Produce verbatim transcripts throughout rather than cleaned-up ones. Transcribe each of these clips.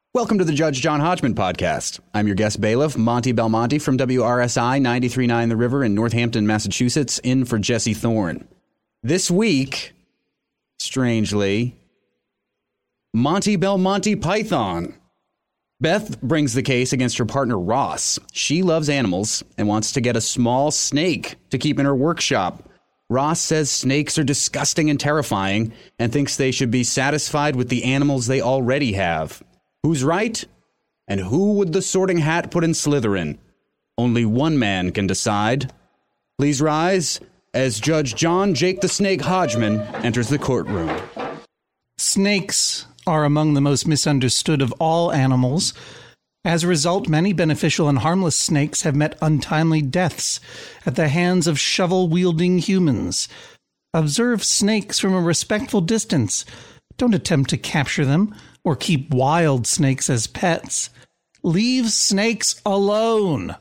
Welcome to the Judge John Hodgman podcast. I'm your guest bailiff, Monty Belmonte from W R S I ninety-three point nine The River in Northampton, Massachusetts, in for Jesse Thorne. This week, strangely, Monty Belmonte Python. Beth brings the case against her partner Ross. She loves animals and wants to get a small snake to keep in her workshop. Ross says snakes are disgusting and terrifying and thinks they should be satisfied with the animals they already have. Who's right? And who would the sorting hat put in Slytherin? Only one man can decide. Please rise as Judge John Jake the Snake Hodgman enters the courtroom. Snakes are among the most misunderstood of all animals. As a result, many beneficial and harmless snakes have met untimely deaths at the hands of shovel-wielding humans. Observe snakes from a respectful distance. Don't attempt to capture them or keep wild snakes as pets. Leave snakes alone.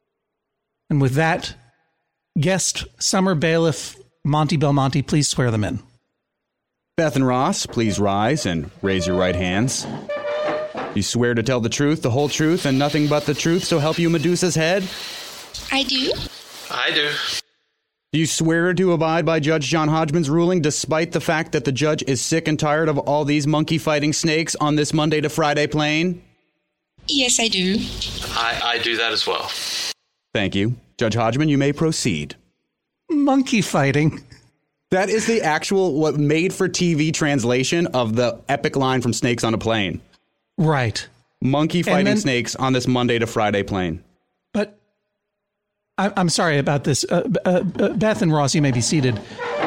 And with that, guest summer bailiff Monty Belmonte, please swear them in. Beth and Ross, please rise and raise your right hands. You swear to tell the truth, the whole truth, and nothing but the truth, so help you Medusa's head? I do. I do. Do you swear to abide by Judge John Hodgman's ruling, despite the fact that the judge is sick and tired of all these monkey-fighting snakes on this Monday to Friday plane? Yes, I do. I, I do that as well. Thank you. Judge Hodgman, you may proceed. Monkey fighting. That is the actual, what made-for-T V translation of the epic line from Snakes on a Plane. Right. Monkey fighting then, snakes on this Monday to Friday plane. But I, I'm sorry about this. Uh, uh, Beth and Ross, you may be seated.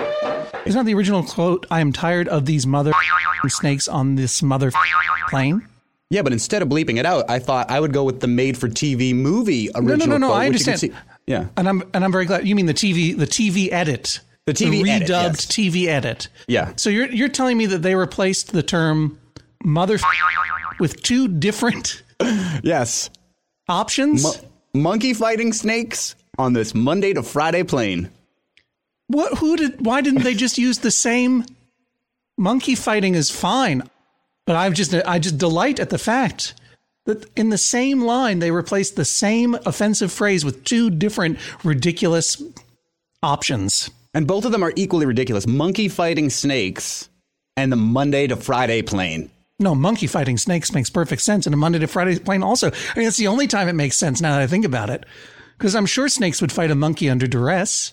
Is not the original quote, I am tired of these mother snakes on this mother plane? Yeah, but instead of bleeping it out, I thought I would go with the made-for-T V movie original No, no, no, no, quote, I understand. Which you can see. Yeah. And I'm, and I'm very glad. You mean the T V, the T V edit. The T V the edit, redubbed yes. T V edit. Yeah. So you're you're telling me that they replaced the term mother with two different yes options? Mo- monkey fighting snakes on this Monday to Friday plane. What? Who did? Why didn't they just use the same? Monkey fighting is fine, but I've just I just delight at the fact that in the same line they replaced the same offensive phrase with two different ridiculous options. And both of them are equally ridiculous. Monkey fighting snakes and the Monday to Friday plane. No, monkey fighting snakes makes perfect sense. And a Monday to Friday plane also. I mean, that's the only time it makes sense now that I think about it. Because I'm sure snakes would fight a monkey under duress.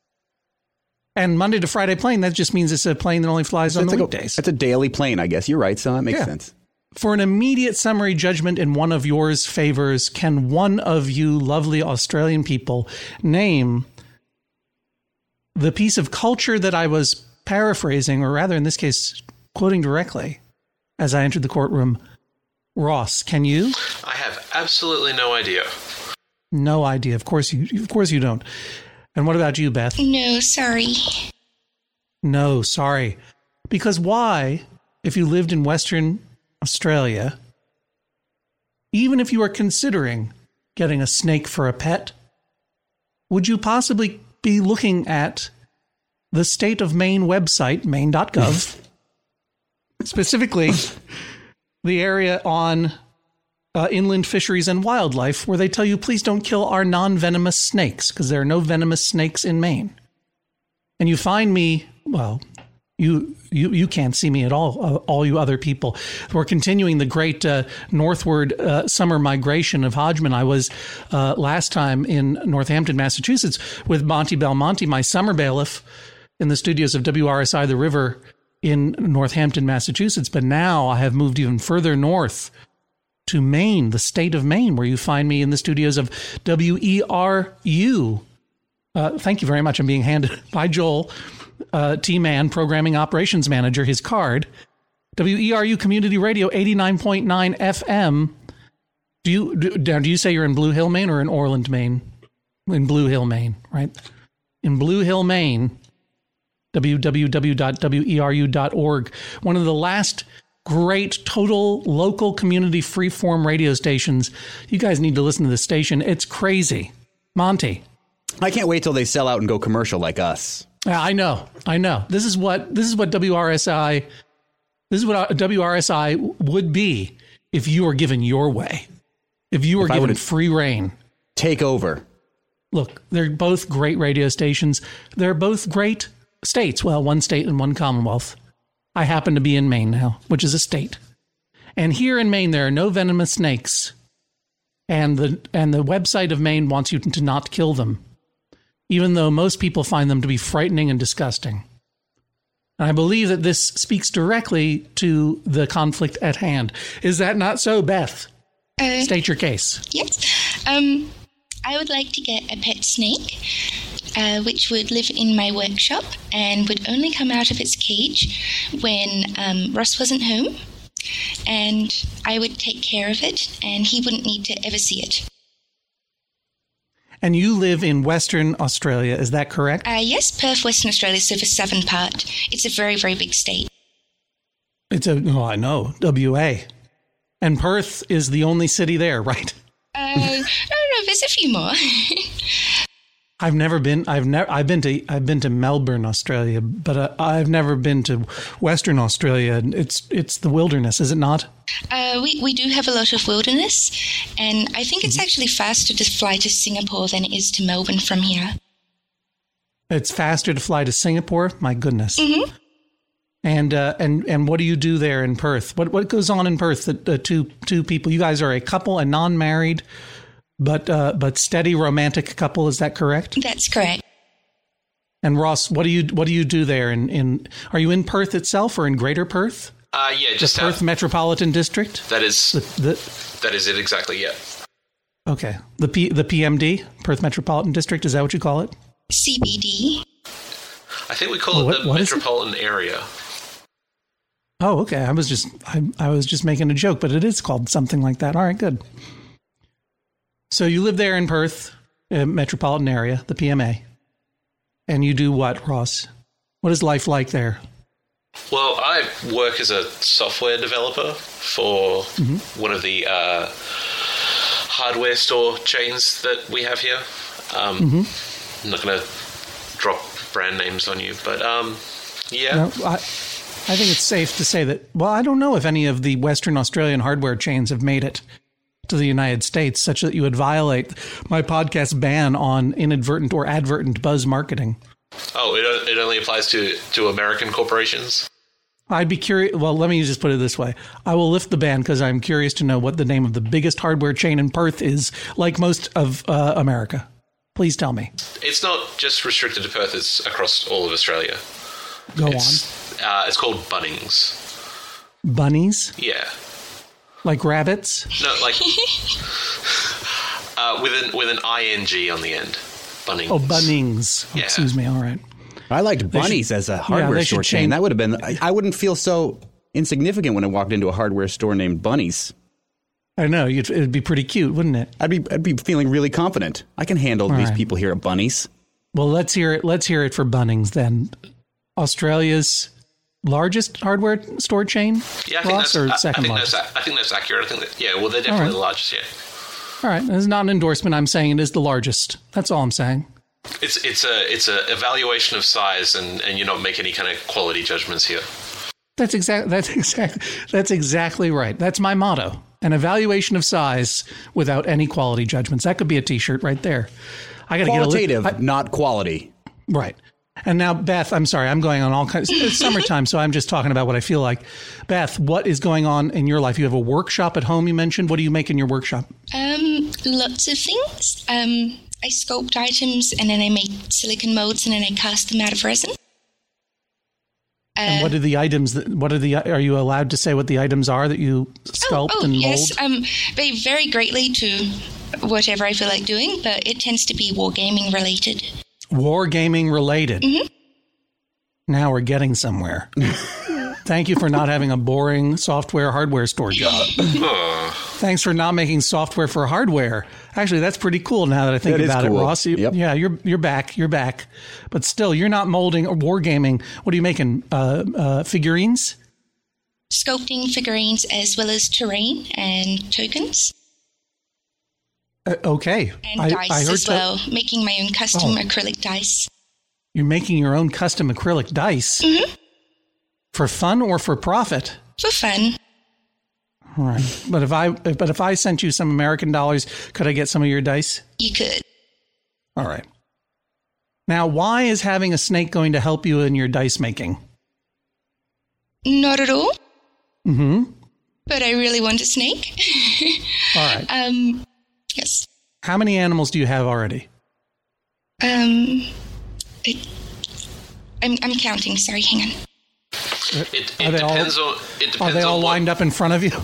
And Monday to Friday plane, that just means it's a plane that only flies on the weekdays. It's a daily plane, I guess. You're right, so that makes Yeah. sense. For an immediate summary judgment in one of yours favors, can one of you lovely Australian people name the piece of culture that I was paraphrasing, or rather in this case, quoting directly as I entered the courtroom? Ross, can you? I have absolutely no idea. No idea. Of course you of course you don't. And what about you, Beth? No, sorry. No, sorry. Because why, if you lived in Western Australia, even if you are considering getting a snake for a pet, would you possibly be looking at the State of Maine website, maine dot gov, specifically the area on uh, inland fisheries and wildlife, where they tell you, please don't kill our non-venomous snakes, because there are no venomous snakes in Maine. And you find me, well, you you you can't see me at all, uh, all you other people. We're continuing the great uh, northward uh, summer migration of Hodgman. I was uh, last time in Northampton, Massachusetts, with Monty Belmonte, my summer bailiff, in the studios of W R S I The River in Northampton, Massachusetts. But now I have moved even further north to Maine, the state of Maine, where you find me in the studios of W E R U. Uh, thank you very much. I'm being handed by Joel, uh, T-Man, Programming Operations Manager, his card. W E R U Community Radio, eighty-nine point nine F M. Do you do, do you say you're in Blue Hill, Maine, or in Orland, Maine? In Blue Hill, Maine, right? In Blue Hill, Maine, w w w dot w e r u dot org. One of the last great total local community freeform radio stations. You guys need to listen to this station. It's crazy. Monty. I can't wait till they sell out and go commercial like us. I know. I know. This is what this is what W R S I this is what W R S I would be if you were given your way, if you were If I given would've- free reign. Take over. Look, they're both great radio stations. They're both great states. Well, one state and one Commonwealth. I happen to be in Maine now, which is a state. And here in Maine, there are no venomous snakes. And the and the website of Maine wants you to not kill them, even though most people find them to be frightening and disgusting. And I believe that this speaks directly to the conflict at hand. Is that not so, Beth? Uh, State your case. yes. Um, I would like to get a pet snake, uh, which would live in my workshop and would only come out of its cage when um, Ross wasn't home. And I would take care of it, and he wouldn't need to ever see it. And you live in Western Australia, is that correct? Uh, yes, Perth, Western Australia, so the southern part. It's a very, very big state. It's a, oh, I know, W A. And Perth is the only city there, right? Uh, no, no, there's a few more. I've never been. I've never. I've been to. I've been to Melbourne, Australia, but uh, I've never been to Western Australia. It's it's the wilderness, is it not? Uh, we, we do have a lot of wilderness, and I think it's actually faster to fly to Singapore than it is to Melbourne from here. It's faster to fly to Singapore. My goodness. Mm-hmm. And uh, and and what do you do there in Perth? What what goes on in Perth? That uh, two two people. You guys are a couple, a non-married, but uh, but steady romantic couple. Is that correct? That's correct. And Ross, what do you what do you do there? In in are you in Perth itself or in Greater Perth? Uh, yeah, just the Perth out. Metropolitan District. That is The, the that is it exactly. Yeah. okay. The P the P M D, Perth Metropolitan District. Is that what you call it? C B D. I think we call Oh, it what- the what is it? metropolitan area. Oh, okay. I was just I, I was just making a joke, but it is called something like that. All right, good. So you live there in Perth, uh, metropolitan area, the P M A, and you do what, Ross? What is life like there? Well, I work as a software developer for Mm-hmm. one of the uh, hardware store chains that we have here. Um, Mm-hmm. I'm not going to drop brand names on you, but um, yeah. No, I, I think it's safe to say that. Well, I don't know if any of the Western Australian hardware chains have made it to the United States, such that you would violate my podcast ban on inadvertent or advertent buzz marketing. Oh, it, it only applies to, to American corporations? I'd be curious. Well, let me just put it this way. I will lift the ban because I'm curious to know what the name of the biggest hardware chain in Perth is, like most of uh, America. Please tell me. It's not just restricted to Perth, it's across all of Australia. Go It's, uh, it's called Bunnings. on. Bunnies? Yeah. Like rabbits? No, like uh, with an with an ing on the end. Bunnings. Oh, Bunnings. Yeah. Excuse me. All right. I liked Bunnies should- as a yeah, hardware they store should chain. change- That would have been. I, I wouldn't feel so insignificant when I walked into a hardware store named Bunnies. I know. You'd, it'd be pretty cute, wouldn't it? I'd be I'd be feeling really confident. I can handle All these right. people here at Bunnies. Well, let's hear it. Let's hear it for Bunnings then. Australia's largest hardware store chain? Yeah, I think Ross, that's. or I, I second think largest? that's. I think that's accurate. I think that. Yeah. Well, they're definitely right. the largest. Yeah. All right. This is not an endorsement. I'm saying it is the largest. That's all I'm saying. It's it's a it's a evaluation of size, and, and you don't make any kind of quality judgments here. That's exactly that's exactly that's exactly right. That's my motto. An evaluation of size without any quality judgments. That could be a T-shirt right there. I got to get a Qualitative, li- I- not quality. right. And now, Beth, I'm sorry, I'm going on all kinds. It's summertime, so I'm just talking about what I feel like. Beth, what is going on in your life? You have a workshop at home. You mentioned. What do you make in your workshop? Um, lots of things. Um, I sculpt items, and then I make silicon molds, and then I cast them out of resin. And what are the items? That, what are the? Are you allowed to say what the items are that you sculpt oh, oh, and mold? yes. Um, they vary greatly to whatever I feel like doing, but it tends to be wargaming related. Wargaming related. Mm-hmm. Now we're getting somewhere. Thank you for not having a boring software hardware store job. Thanks for not making software for hardware. Actually, that's pretty cool now that I think That is about cool. it, Ross. You- Yep. Yeah, you're you're back. You're back. But still, you're not molding or wargaming. What are you making? Uh, uh, figurines? Sculpting figurines as well as terrain and tokens Uh, okay. and I, dice I heard as to- well. Making my own custom Oh. acrylic dice. You're making your own custom acrylic dice Mm-hmm. for fun or for profit? For fun. All right. But if I but if I sent you some American dollars, could I get some of your dice? You could. All right. Now, why is having a snake going to help you in your dice making? Not at all. Mm-hmm. But I really want a snake. All right. Um, yes. How many animals do you have already? Um, it, I'm I'm counting. Sorry, hang on. It, it depends all, on. It depends are they all on what, lined up in front of you?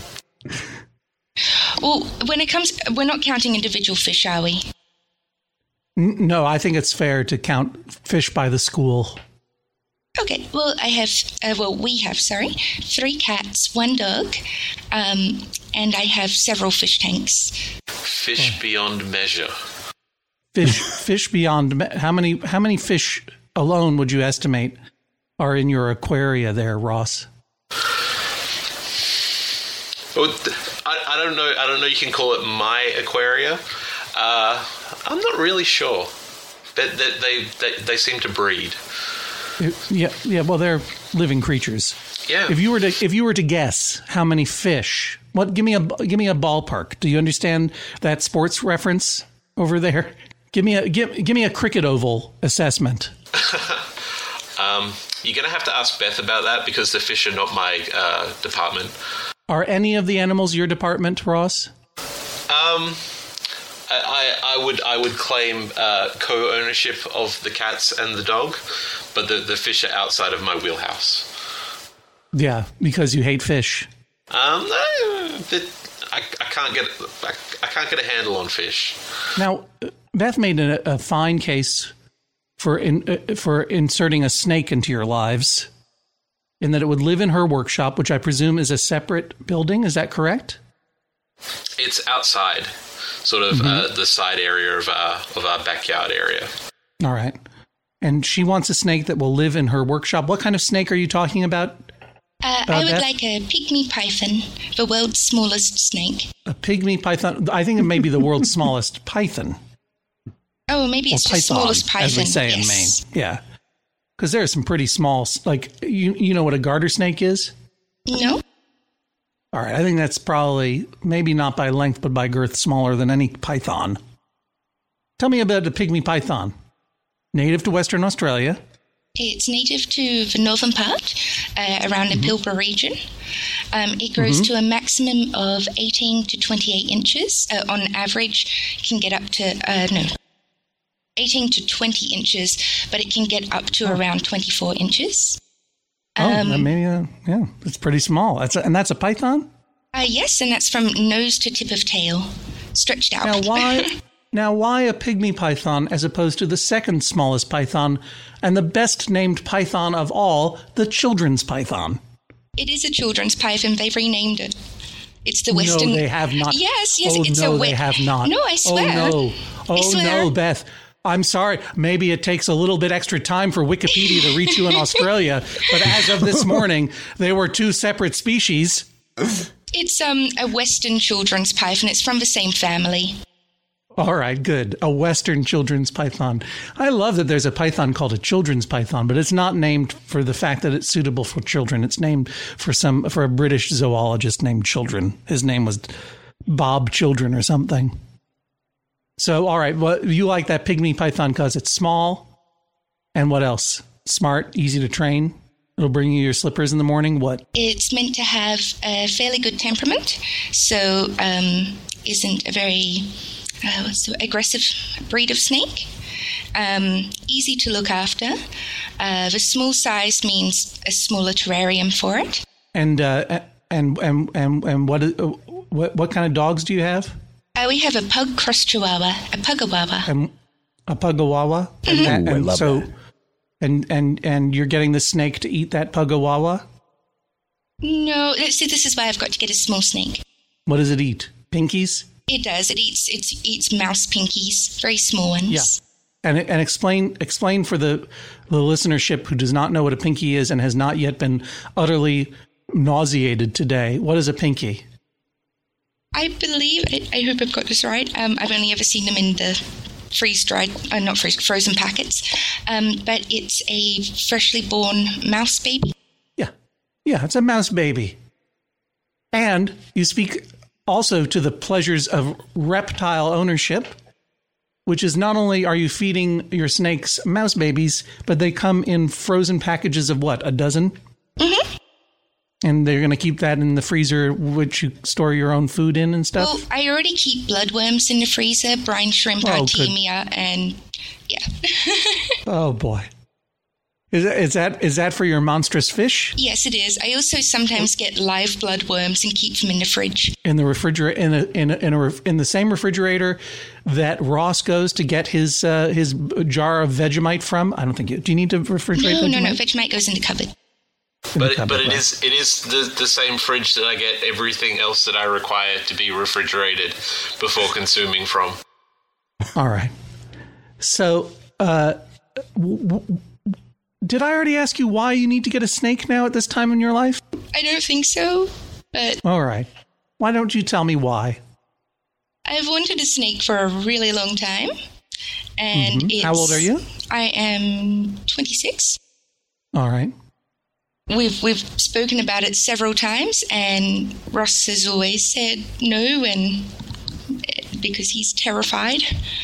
Well, when it comes, we're not counting individual fish, are we? N- No, I think it's fair to count fish by the school. Okay. Well, I have. Uh, well, we have. Sorry, three cats, one dog, um, and I have several fish tanks. Fish Oh. beyond measure. Fish, fish beyond. me- How many? How many fish alone would you estimate are in your aquaria there, Ross? Well, th- I, I don't know. I don't know. You can call it my aquaria. Uh, I'm not really sure. But they, they they they seem to breed. Yeah, yeah. Well, they're living creatures. Yeah. If you were to if you were to guess how many fish, what? Give me a give me a ballpark. Do you understand that sports reference over there? Give me a give give me a cricket oval assessment. um, you're gonna have to ask Beth about that because the fish are not my uh, department. Are any of the animals your department, Ross? Um, I, I, I would I would claim uh, co-ownership of the cats and the dog, but the, the fish are outside of my wheelhouse. Yeah, because you hate fish. Um, no, the, I, I can't get I, I can't get a handle on fish. Now, Beth made a, a fine case for in, uh, for inserting a snake into your lives, in that it would live in her workshop, which I presume is a separate building. Is that correct? It's outside, sort of Mm-hmm. uh, the side area of our of our backyard area. All right. And she wants a snake that will live in her workshop. What kind of snake are you talking about? Uh, Uh, I would Beth? like a pygmy python, the world's smallest snake. A pygmy python. I think it may be the world's smallest python. Oh, maybe it's Or just python, smallest python. as we say yes. in Maine. Yeah. Because there are some pretty small, like, you, you know what a garter snake is? No. All right. I think that's probably, maybe not by length, but by girth, smaller than any python. Tell me about the pygmy python. Native to Western Australia. It's native to the northern part, uh, around the Pilbara region. Um, it grows to a maximum of eighteen to twenty-eight inches. Uh, on average, it can get up to, uh, no, eighteen to twenty inches, but it can get up to around twenty-four inches. Oh, Um, maybe, uh, yeah, it's pretty small. That's a, and that's a python? Uh, yes, and that's from nose to tip of tail, stretched out. Now, why? Now, why a pygmy python as opposed to the second smallest python and the best named python of all, the children's python? It is a children's python. They've renamed it. It's the Western. No, they have not. Yes, yes, Oh, it's no, a. they have not. No, I swear. Oh, no. Oh, I swear. no, Beth. I'm sorry. Maybe it takes a little bit extra time for Wikipedia to reach you in Australia, but as of this morning, they were two separate species. It's um a Western children's python. It's from the same family. All right, good. A Western children's python. I love that there's a python called a children's python, but it's not named for the fact that it's suitable for children. It's named for some for a British zoologist named Children. His name was Bob Children or something. So, all right, well, you like that pygmy python because it's small, and what else? Smart, easy to train. It'll bring you your slippers in the morning. What? It's meant to have a fairly good temperament, so um, isn't a very uh, what's the, aggressive breed of snake. Um, easy to look after. Uh, the small size means a smaller terrarium for it. And uh, and and and and what, uh, what what kind of dogs do you have? Uh, we have a pug cross chihuahua, a pugawawa. And a pugawawa. And, that, Ooh, I and love so, that. and and and you're getting the snake to eat that pugawawa. No, see, this is why I've got to get a small snake. What does it eat? Pinkies? It does. It eats. It eats mouse pinkies, very small ones. Yeah. And and explain explain for the the listenership who does not know what a pinky is and has not yet been utterly nauseated today. What is a pinky? I believe. I, I hope I've got this right. Um, I've only ever seen them in the freeze-dried, uh, not freeze, frozen packets. Um, but it's a freshly born mouse baby. Yeah. Yeah, it's a mouse baby. And you speak also to the pleasures of reptile ownership, which is not only are you feeding your snakes mouse babies, but they come in frozen packages of what, a dozen? Mm-hmm. And they're going to keep that in the freezer, which you store your own food in and stuff? Well, I already keep bloodworms in the freezer, brine shrimp, Oh, artemia, and yeah. Oh, boy. Is that, is that is that for your monstrous fish? Yes, it is. I also sometimes get live bloodworms and keep them in the fridge. In the refrigerator, in a, in a, in, a, in the same refrigerator that Ross goes to get his uh, his jar of Vegemite from? I don't think you... Do you need to refrigerate No, Vegemite? no, no. Vegemite goes in the cupboard. But it, but it is it is the, the same fridge that I get everything else that I require to be refrigerated before consuming from. All right. So, uh, w- w- did I already ask you why you need to get a snake now at this time in your life? I don't think so, but All right. Why don't you tell me why? I've wanted a snake for a really long time. And Mhm. it's, How old are you? I am twenty-six. All right. We've we've spoken about it several times, and Ross has always said no, and because he's terrified.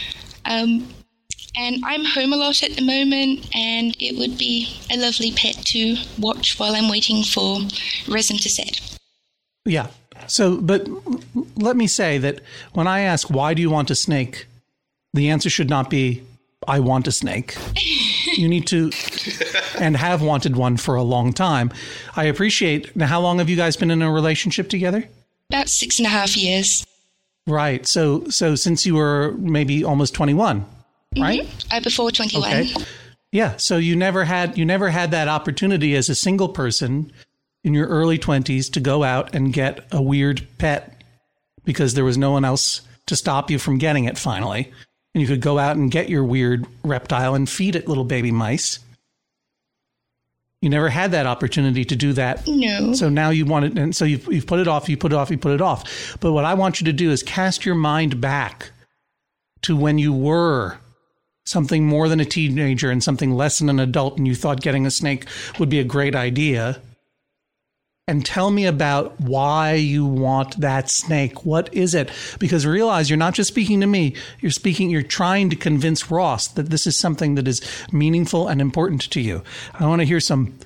Um, and I'm home a lot at the moment, and it would be a lovely pet to watch while I'm waiting for resin to set. Yeah. So, but let me say that when I ask, why do you want a snake? The answer should not be, I want a snake. You need to, and have wanted one for a long time. I appreciate. Now, how long have you guys been in a relationship together? About six and a half years. Right. So, so since you were maybe almost twenty-one, right? Mm-hmm. Uh, before twenty-one. Okay. Yeah. So you never had, you never had that opportunity as a single person in your early twenties to go out and get a weird pet because there was no one else to stop you from getting it finally. And you could go out and get your weird reptile and feed it little baby mice. You never had that opportunity to do that. No. So now you want it. And so you've, you've put it off, you put it off, you put it off. But what I want you to do is cast your mind back to when you were something more than a teenager and something less than an adult, and you thought getting a snake would be a great idea. And tell me about why you want that snake. What is it? Because realize you're not just speaking to me. You're speaking, you're trying to convince Ross that this is something that is meaningful and important to you. I want to hear some,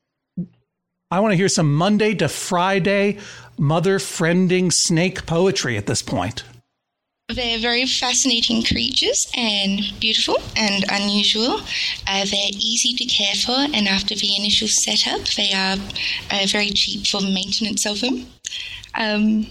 I want to hear some Monday to Friday mother-friending snake poetry at this point. They're very fascinating creatures and beautiful and unusual. Uh, they're easy to care for, and after the initial setup, they are uh, very cheap for the maintenance of them. Um,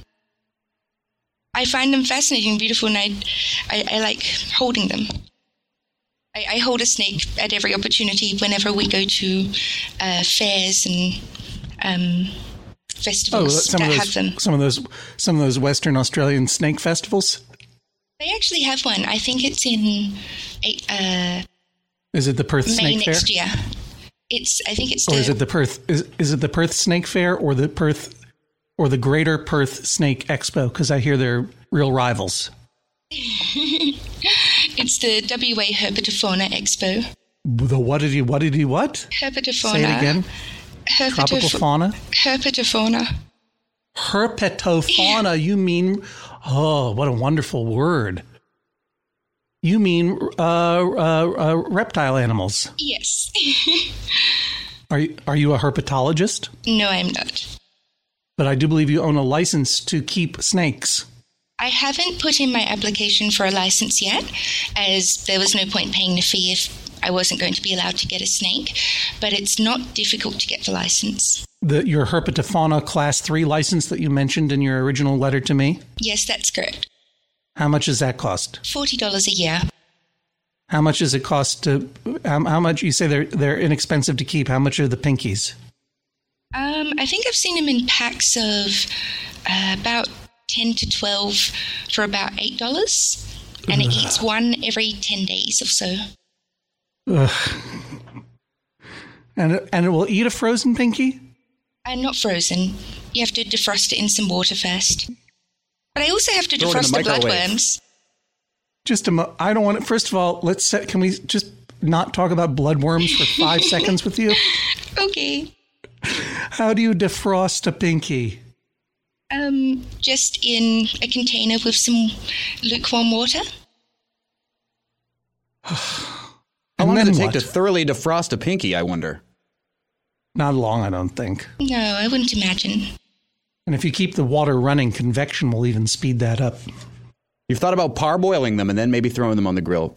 I find them fascinating and beautiful, and I, I, I like holding them. I, I hold a snake at every opportunity whenever we go to uh, fairs and um, festivals some that of those, have them. Some of those, some of those Western Australian snake festivals. They actually have one. I think it's in uh, Is it the Perth May Snake next Fair? year. It's. I think it's. Or the, is it the Perth? Is is it the Perth Snake Fair or the Perth or the Greater Perth Snake Expo? Because I hear they're real rivals. It's the W A Herpetofauna Expo. The what did you? What did you? What? Herpetofauna. Say it again. Tropical Herpetof- fauna. Herpetofauna. Herpetofauna. You mean? Oh, what a wonderful word. You mean uh, uh, uh, reptile animals? Yes. Are you are you a herpetologist? No, I'm not. But I do believe you own a license to keep snakes. I haven't put in my application for a license yet, as there was no point paying the fee if I wasn't going to be allowed to get a snake. But it's not difficult to get the license. The, your Herpetofauna Class three license that you mentioned in your original letter to me? Yes, that's correct. How much does that cost? forty dollars a year. How much does it cost to, how, how much, you say they're they're inexpensive to keep. How much are the pinkies? Um, I think I've seen them in packs of uh, about ten to twelve for about eight dollars. And it eats one every ten days or so. Ugh. And, and it will eat a frozen pinky? And not frozen. You have to defrost it in some water first. But I also have to Throw it in defrost the the microwave. bloodworms. Just a mo- I don't want it. First of all, let's set, can we just not talk about bloodworms for five seconds with you? Okay. How do you defrost a pinky? Um, just in a container with some lukewarm water. How long And does it then take what? to thoroughly defrost a pinky, I wonder? Not long, I don't think. No, I wouldn't imagine. And if you keep the water running, convection will even speed that up. You've thought about parboiling them and then maybe throwing them on the grill.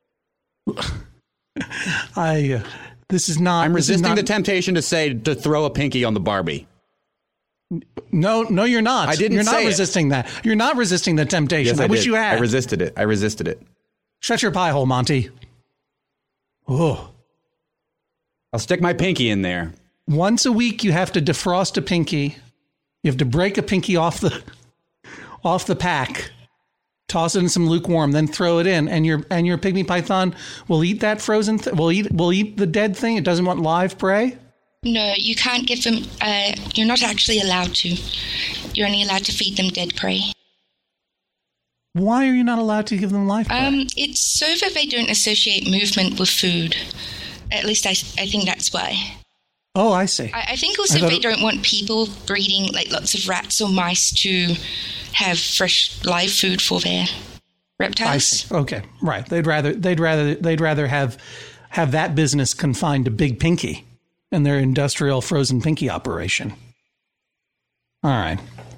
I. Uh, this is not. I'm this is resisting not- the temptation to say to throw a pinky on the Barbie. No, no, you're not. I didn't You're say not it. resisting that. You're not resisting the temptation. Yes, I, I, wish did. you had. I resisted it. I resisted it. Shut your pie hole, Monty. Oh. I'll stick my pinky in there. Once a week, you have to defrost a pinky. You have to break a pinky off the off the pack, toss it in some lukewarm, then throw it in, and your and your pygmy python will eat that frozen. Th- will eat will eat the dead thing. It doesn't want live prey. No, you can't give them, uh, you're not actually allowed to. You're only allowed to feed them dead prey. Why are you not allowed to give them live prey? Um, it's so that they don't associate movement with food. At least I, I think that's why. oh, I see. I, I think also I thought they it- don't want people breeding like lots of rats or mice to have fresh live food for their reptiles. I see. Okay, right. They'd rather they'd rather they'd rather have have that business confined to Big Pinky and their industrial frozen pinky operation. All right.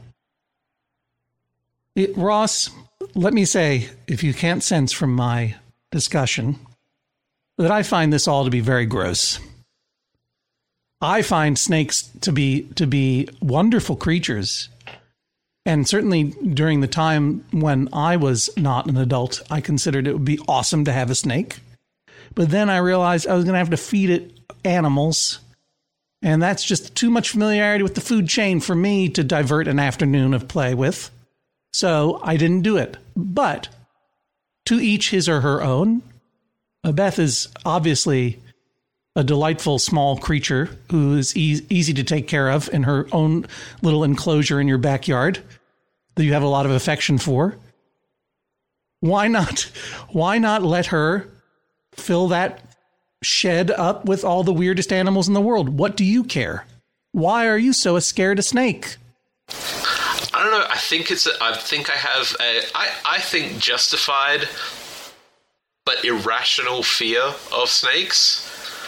It, Ross, let me say, if you can't sense from my discussion, that I find this all to be very gross. I find snakes to be to be wonderful creatures. And certainly during the time when I was not an adult, I considered it would be awesome to have a snake. But then I realized I was going to have to feed it animals. And that's just too much familiarity with the food chain for me to divert an afternoon of play with. So I didn't do it. But to each his or her own. Beth is obviously a delightful small creature who is e- easy to take care of in her own little enclosure in your backyard that you have a lot of affection for. Why not? Why not let her fill that shed up with all the weirdest animals in the world? What do you care? Why are you so scared of snake? I don't know. I think it's. A, I think I have a. I, I think justified, but irrational fear of snakes.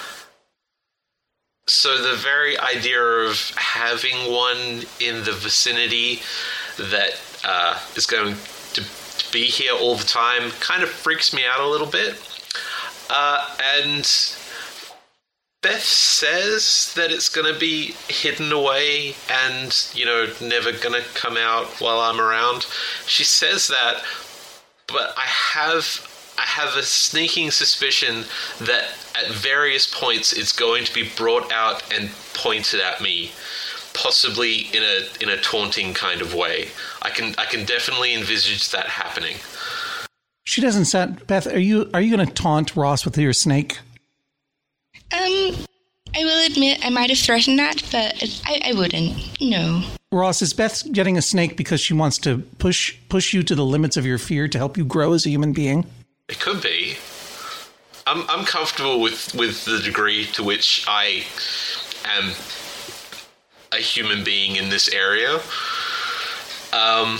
So the very idea of having one in the vicinity that uh, is going to, to be here all the time kind of freaks me out a little bit. Uh, and Beth says that it's going to be hidden away and, you know, never going to come out while I'm around. She says that, but I have... I have a sneaking suspicion that at various points it's going to be brought out and pointed at me, possibly in a in a taunting kind of way. I can I can definitely envisage that happening. She doesn't sound. Beth, are you are you going to taunt Ross with your snake? Um, I will admit I might have threatened that, but I, I wouldn't. No. Ross, is Beth getting a snake because she wants to push push you to the limits of your fear to help you grow as a human being? It could be. I'm I'm comfortable with, with the degree to which I am a human being in this area. Um.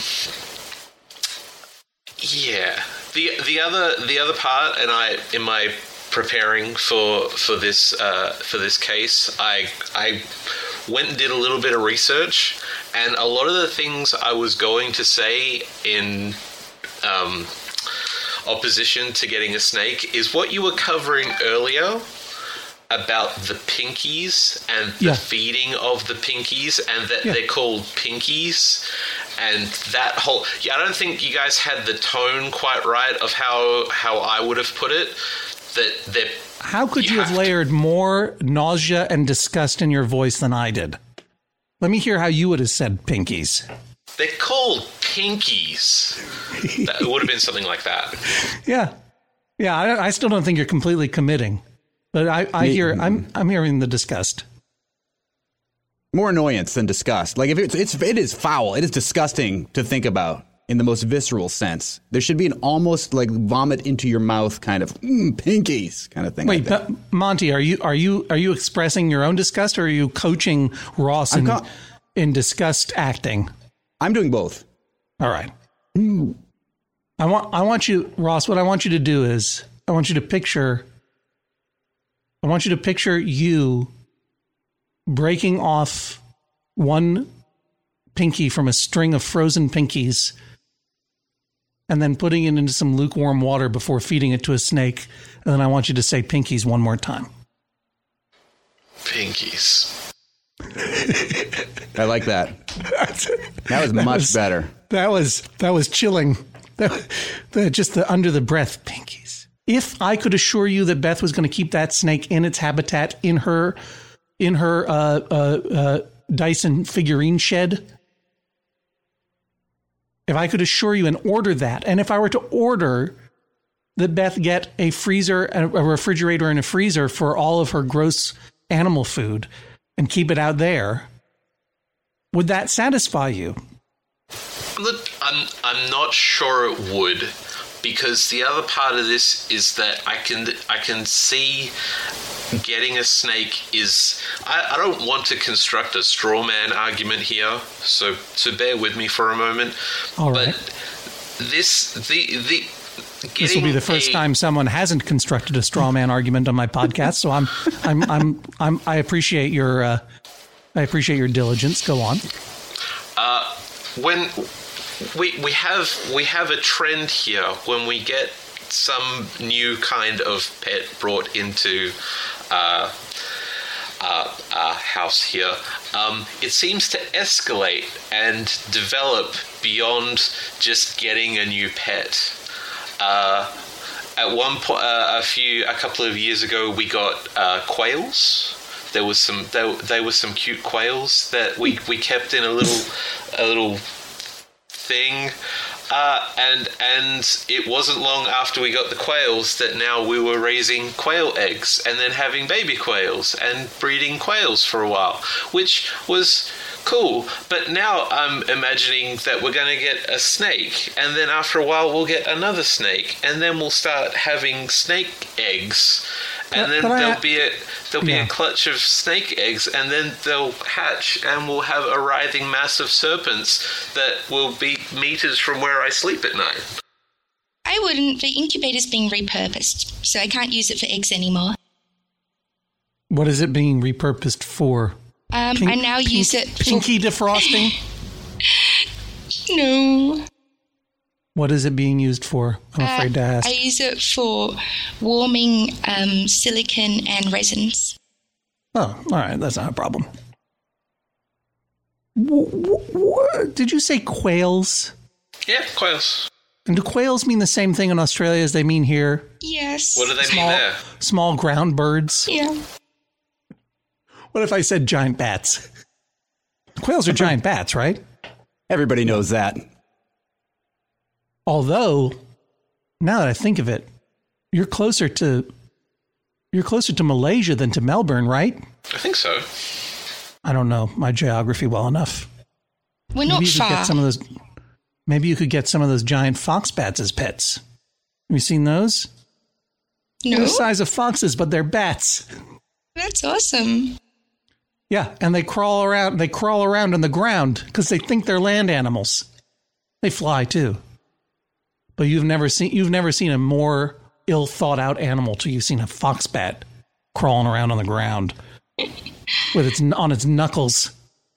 Yeah. The the other the other part, and I in my preparing for for this uh, for this case, I I went and did a little bit of research, and a lot of the things I was going to say in um. opposition to getting a snake is what you were covering earlier about the pinkies and the Yeah. feeding of the pinkies and that Yeah. they're called pinkies and that whole yeah I don't think you guys had the tone quite right of how how I would have put it, that they're How could you, You have, have to- layered more nausea and disgust in your voice than I did? Let me hear how you would have said pinkies. they're called pinkies. That it would have been something like that. Yeah. Yeah, I, I still don't think you're completely committing. But I, I hear I'm I'm hearing the disgust. More annoyance than disgust. Like if it's, it's it is foul. It is disgusting to think about in the most visceral sense. There should be an almost like vomit into your mouth kind of mm, pinkies kind of thing. Wait, like that. but Monty, are you are you are you expressing your own disgust, or are you coaching Ross in, co- in disgust acting? I'm doing both. All right. I want I want you, Ross, what I want you to do is I want you to picture I want you to picture you breaking off one pinky from a string of frozen pinkies and then putting it into some lukewarm water before feeding it to a snake. And then I want you to say pinkies one more time. Pinkies. I like that. That was much that was, better. That was that was chilling. That, that, just the under the breath pinkies. If I could assure you that Beth was going to keep that snake in its habitat in her in her uh, uh, uh, Dyson figurine shed, if I could assure you and order that, and if I were to order that Beth get a freezer, a refrigerator, and a freezer for all of her gross animal food and keep it out there, would that satisfy you? Look, I'm I'm not sure it would, because the other part of this is that I can I can see getting a snake is I, I don't want to construct a straw man argument here, so so bear with me for a moment. All right. But this the the This will be the first a, time someone hasn't constructed a straw man argument on my podcast, so I'm I'm I'm I'm I appreciate your uh, I appreciate your diligence. Go on. Uh, when we we have we have a trend here when we get some new kind of pet brought into uh, uh, our house here, um, it seems to escalate and develop beyond just getting a new pet. Uh, at one point, uh, a few, a couple of years ago, we got uh, quails. There was some, there, there were some cute quails that we, we kept in a little, a little thing, uh, and and it wasn't long after we got the quails that now we were raising quail eggs and then having baby quails and breeding quails for a while, which was cool. But now I'm imagining that we're going to get a snake, and then after a while we'll get another snake, and then we'll start having snake eggs, and then there'll I, be a there'll be yeah. a clutch of snake eggs, and then they'll hatch, and we'll have a writhing mass of serpents that will be meters from where I sleep at night. I wouldn't. The incubator's being repurposed, so I can't use it for eggs anymore. What is it being repurposed for? Um, pink, I now pink, use it for... Pinky defrosting? No. What is it being used for? I'm uh, afraid to ask. I use it for warming um, silicon and resins. Oh, all right. That's not a problem. W- w- did you say quails? Yeah, quails. And do quails mean the same thing in Australia as they mean here? Yes. What do they small, mean there? Small ground birds? Yeah. What if I said giant bats? Quails are giant bats, right? Everybody knows that. Although, now that I think of it, you're closer to you're closer to Malaysia than to Melbourne, right? I think so. I don't know my geography well enough. We're not maybe you far. Could get some of those, maybe you could get some of those giant fox bats as pets. Have you seen those? No. They're the size of foxes, but they're bats. That's awesome. Yeah, and they crawl around. They crawl around on the ground because they think they're land animals. They fly too, but you've never seen you've never seen a more ill thought out animal till you've seen a fox bat crawling around on the ground with its on its knuckles.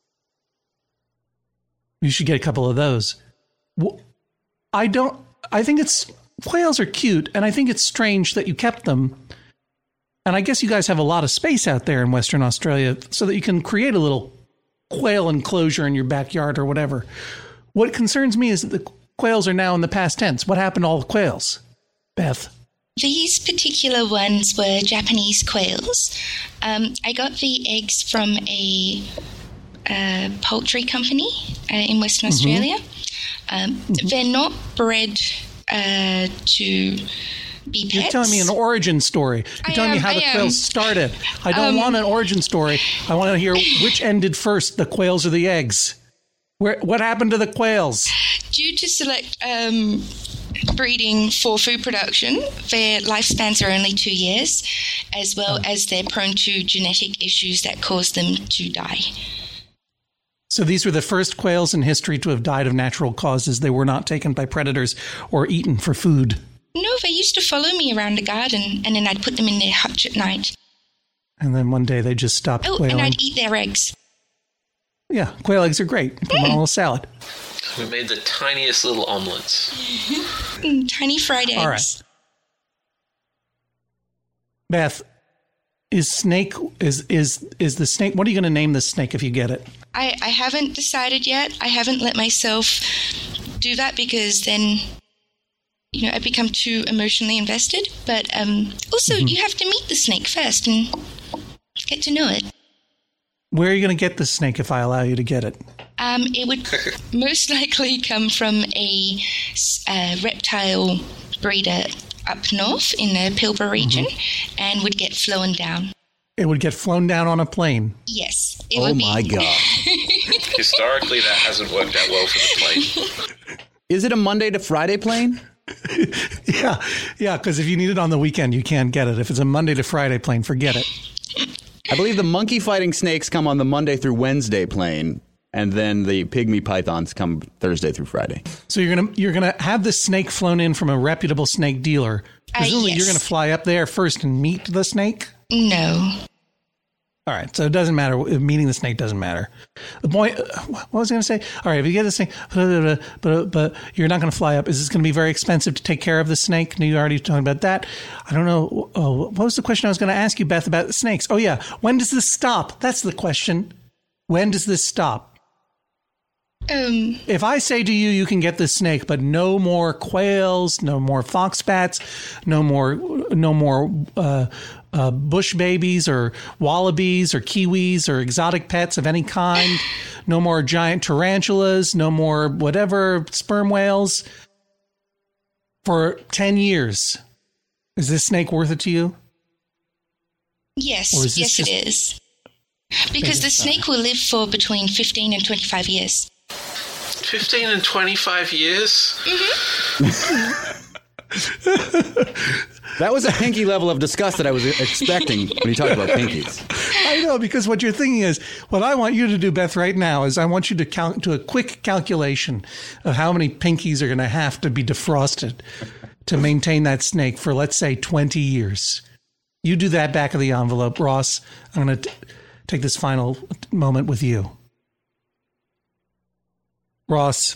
You should get a couple of those. I don't. I think it's quails are cute, and I think it's strange that you kept them. And I guess you guys have a lot of space out there in Western Australia so that you can create a little quail enclosure in your backyard or whatever. What concerns me is that the quails are now in the past tense. What happened to all the quails, Beth? These particular ones were Japanese quails. Um, I got the eggs from a, a poultry company uh, in Western Mm-hmm. Australia. Um, mm-hmm. They're not bred uh, to... be pets. You're telling me an origin story. You're I telling am, me how I the am. quails started. I don't Um, want an origin story. I want to hear which ended first, the quails or the eggs. Where? What happened to the quails? Due to select um, breeding for food production, their lifespans are only two years, as well Oh. as they're prone to genetic issues that cause them to die. So these were the first quails in history to have died of natural causes. They were not taken by predators or eaten for food. No, they used to follow me around the garden, and then I'd put them in their hutch at night. And then one day they just stopped oh, quailing. And I'd eat their eggs. Yeah, quail eggs are great. Put them on a little salad. We made the tiniest little omelets. Mm, tiny fried eggs. All right. Beth, is snake is is is the snake? What are you going to name this snake if you get it? I, I haven't decided yet. I haven't let myself do that because then, you know, I become too emotionally invested. But um, also, mm-hmm. you have to meet the snake first and get to know it. Where are you going to get the snake if I allow you to get it? Um, it would most likely come from a uh, reptile breeder up north in the Pilbara region, mm-hmm. and would get flown down. It would get flown down on a plane? Yes. It oh, would my be. God. Historically, that hasn't worked out well for the plane. Is it a Monday to Friday plane? yeah, yeah, because if you need it on the weekend, you can't get it. If it's a Monday to Friday plane, forget it. I believe the monkey fighting snakes come on the Monday through Wednesday plane, and then the pygmy pythons come Thursday through Friday. So you're gonna you're gonna have this snake flown in from a reputable snake dealer. Presumably, uh, yes. You're gonna fly up there first and meet the snake. No. All right, so it doesn't matter. Meeting the snake doesn't matter. The point, what was I going to say? All right, if you get the snake, but, but, but you're not going to fly up. Is this going to be very expensive to take care of the snake? No, you already talked about that. I don't know. Oh, what was the question I was going to ask you, Beth, about the snakes? Oh, yeah. When does this stop? That's the question. When does this stop? Um. If I say to you, you can get this snake, but no more quails, no more foxbats, no more, no more uh, uh, bush babies or wallabies or kiwis or exotic pets of any kind, no more giant tarantulas, no more whatever sperm whales for ten years. Is this snake worth it to you? Yes, yes, just- it is. Because the snake will live for between fifteen and twenty-five years. fifteen and twenty-five years? Mm-hmm. That was a pinky level of disgust that I was expecting when you talked about pinkies. I know, because what you're thinking is, what I want you to do, Beth, right now is I want you to count to a quick calculation of how many pinkies are going to have to be defrosted to maintain that snake for, let's say, twenty years. You do that back of the envelope. Ross, I'm going to take this final moment with you. Ross,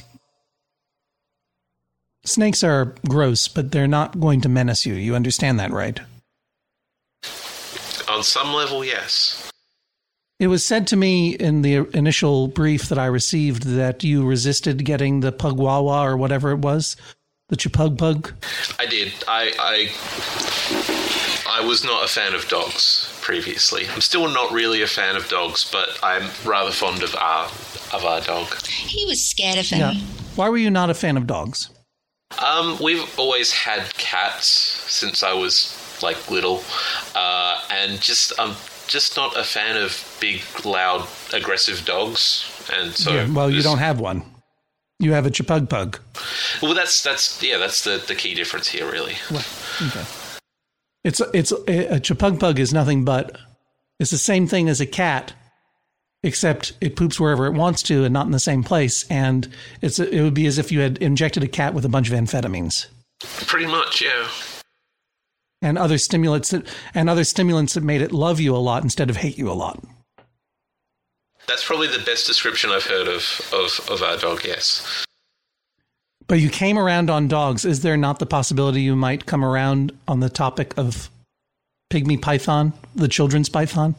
snakes are gross, but they're not going to menace you. You understand that, right? On some level, yes. It was said to me in the initial brief that I received that you resisted getting the pugwawa or whatever it was, the chipug pug. I did. I, I, I was not a fan of dogs previously. I'm still not really a fan of dogs, but I'm rather fond of our of our dog. He was scared of him. Yeah. Why were you not a fan of dogs? Um, we've always had cats since I was like little, uh, and just I'm just not a fan of big, loud, aggressive dogs. And so, yeah, well, you don't have one. You have a chipug pug. Well, that's that's yeah, that's the, the key difference here, really. Well, okay. It's it's a chipug pug is nothing but it's the same thing as a cat, except it poops wherever it wants to and not in the same place. And it's a, it would be as if you had injected a cat with a bunch of amphetamines. Pretty much, yeah. And other stimulants that and other stimulants that made it love you a lot instead of hate you a lot. That's probably the best description I've heard of, of, of our dog, yes. But you came around on dogs. Is there not the possibility you might come around on the topic of Pygmy Python, the children's python?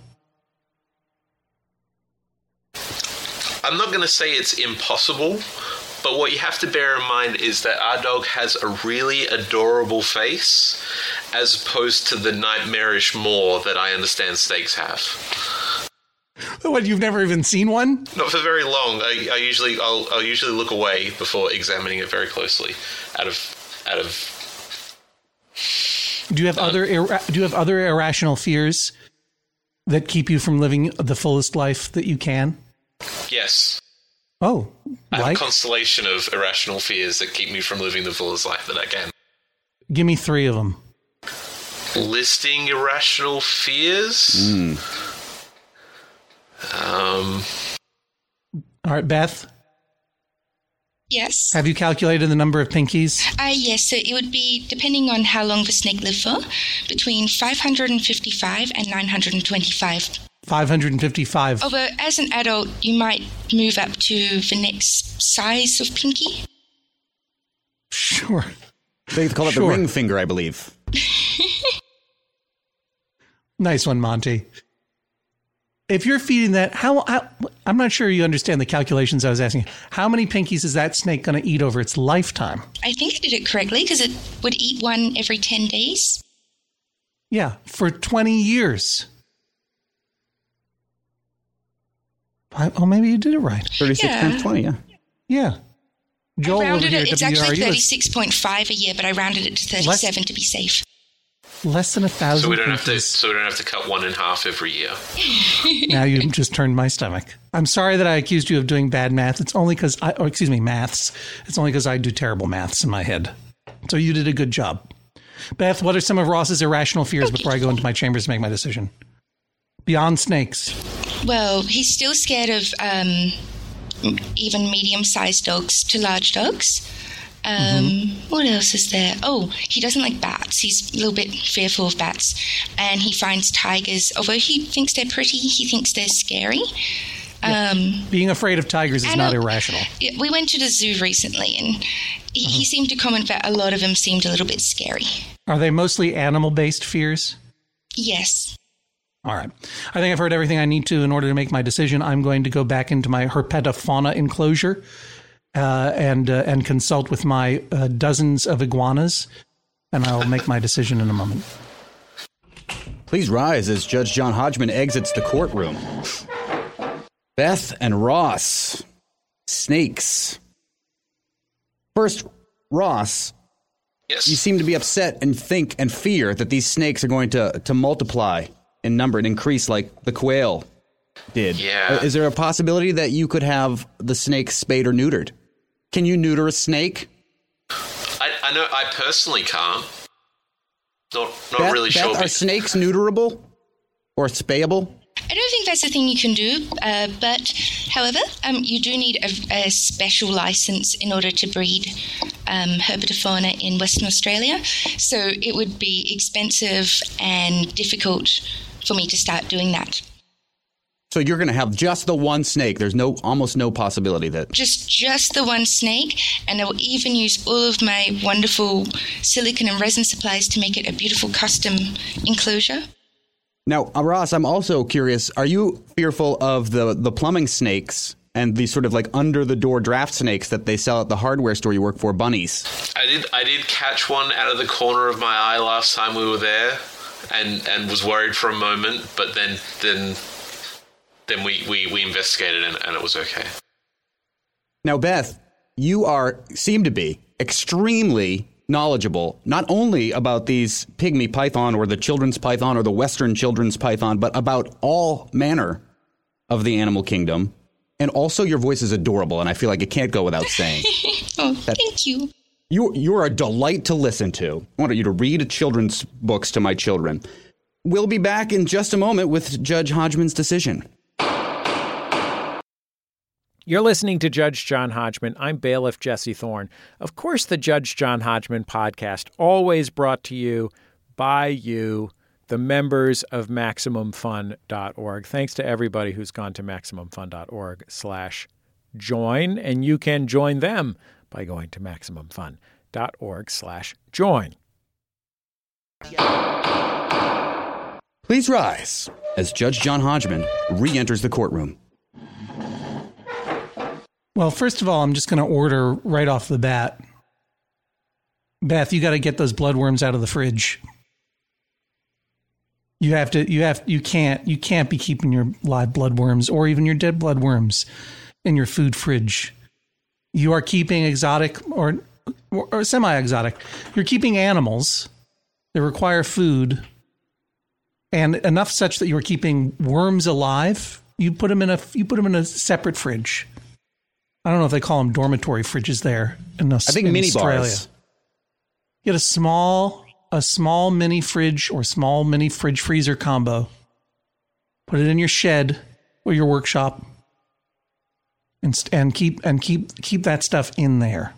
I'm not going to say it's impossible, but what you have to bear in mind is that our dog has a really adorable face as opposed to the nightmarish maw that I understand snakes have. What, you've never even seen one? Not for very long. I, I usually, I'll, I'll usually look away before examining it very closely. Out of, out of. Do you have uh, other, ir- do you have other irrational fears that keep you from living the fullest life that you can? Yes. Oh, I have like? a constellation of irrational fears that keep me from living the fullest life that I can. Give me three of them. Listing irrational fears. Mm. Um, All right, Beth, Yes. have you calculated the number of pinkies? Uh, yes, so it would be, depending on how long the snake lived for, between five hundred fifty-five and nine hundred twenty-five. five hundred fifty-five. Although, as an adult, you might move up to the next size of pinky. Sure. They call it Sure. the ring finger, I believe. Nice one, Monty. If you're feeding that, how, how I'm not sure you understand the calculations I was asking. How many pinkies is that snake going to eat over its lifetime? I think I did it correctly because it would eat one every ten days. Yeah, for twenty years. I, oh, maybe you did it right. thirty-six Yeah. times twenty, yeah. Yeah. Joel I over rounded here it. at It's W R U actually is thirty-six point five a year, but I rounded it to thirty-seven to be safe. less than a thousand So we don't have to. pinkies. So we don't have to cut one in half every year. Now you just turned my stomach. I'm sorry that I accused you of doing bad math. It's only because I, or excuse me, maths. It's only because I do terrible maths in my head. So you did a good job. Beth, what are some of Ross's irrational fears before I go into my chambers to make my decision? Beyond snakes. Well, he's still scared of um, even medium-sized dogs to large dogs. Um, mm-hmm. What else is there? Oh, he doesn't like bats. He's a little bit fearful of bats. And he finds tigers, although he thinks they're pretty, he thinks they're scary. Yeah. Um, Being afraid of tigers is not uh, irrational. We went to the zoo recently, and he, mm-hmm. he seemed to comment that a lot of them seemed a little bit scary. Are they mostly animal-based fears? Yes. All right. I think I've heard everything I need to in order to make my decision. I'm going to go back into my herpetofauna enclosure uh, and uh, and consult with my uh, dozens of iguanas, and I'll make my decision in a moment. Please rise as Judge John Hodgman exits the courtroom. Beth and Ross. Snakes. First, Ross. Yes. You seem to be upset and think and fear that these snakes are going to, to multiply in number and increase like the quail did. Yeah. Is there a possibility that you could have the snake spayed or neutered? Can you neuter a snake? I, I know I personally can't. Not not Beth, really Beth, sure. Are snakes neuterable or spayable? I don't think that's a thing you can do, uh, but however, um, you do need a, a special license in order to breed um, herpetofauna in Western Australia. So it would be expensive and difficult for me to start doing that. So you're going to have just the one snake. There's no, almost no possibility that... Just just the one snake, and I will even use all of my wonderful silicone and resin supplies to make it a beautiful custom enclosure. Now, uh, Ross, I'm also curious, are you fearful of the, the plumbing snakes and the sort of like under-the-door draft snakes that they sell at the hardware store you work for, bunnies? I did I did catch one out of the corner of my eye last time we were there and, and was worried for a moment, but then then then we, we, we investigated and, and it was okay. Now, Beth, you are seem to be extremely knowledgeable, not only about these pygmy python or the children's python or the Western children's python, but about all manner of the animal kingdom. And also your voice is adorable, and I feel like it can't go without saying. Oh, that, thank you. You, you're a delight to listen to. I want you to read children's books to my children. We'll be back in just a moment with Judge Hodgman's decision. You're listening to Judge John Hodgman. I'm bailiff Jesse Thorne. Of course, the Judge John Hodgman podcast, always brought to you by you, the members of Maximum Fun dot org. Thanks to everybody who's gone to Maximum Fun dot org slash join, and you can join them by going to Maximum Fun dot org slash join. Please rise as Judge John Hodgman re-enters the courtroom. Well, first of all, I'm just going to order right off the bat. Beth, you got to get those bloodworms out of the fridge. You have to, you have, you can't, you can't be keeping your live bloodworms or even your dead bloodworms in your food fridge. You are keeping exotic or, or semi-exotic. You're keeping animals that require food and enough such that you're keeping worms alive. You put them in a, you put them in a separate fridge. I don't know if they call them dormitory fridges there in, Australia. I think mini bars. Get a small, a small mini fridge or small mini fridge freezer combo. Put it in your shed or your workshop. and and keep and keep keep that stuff in there.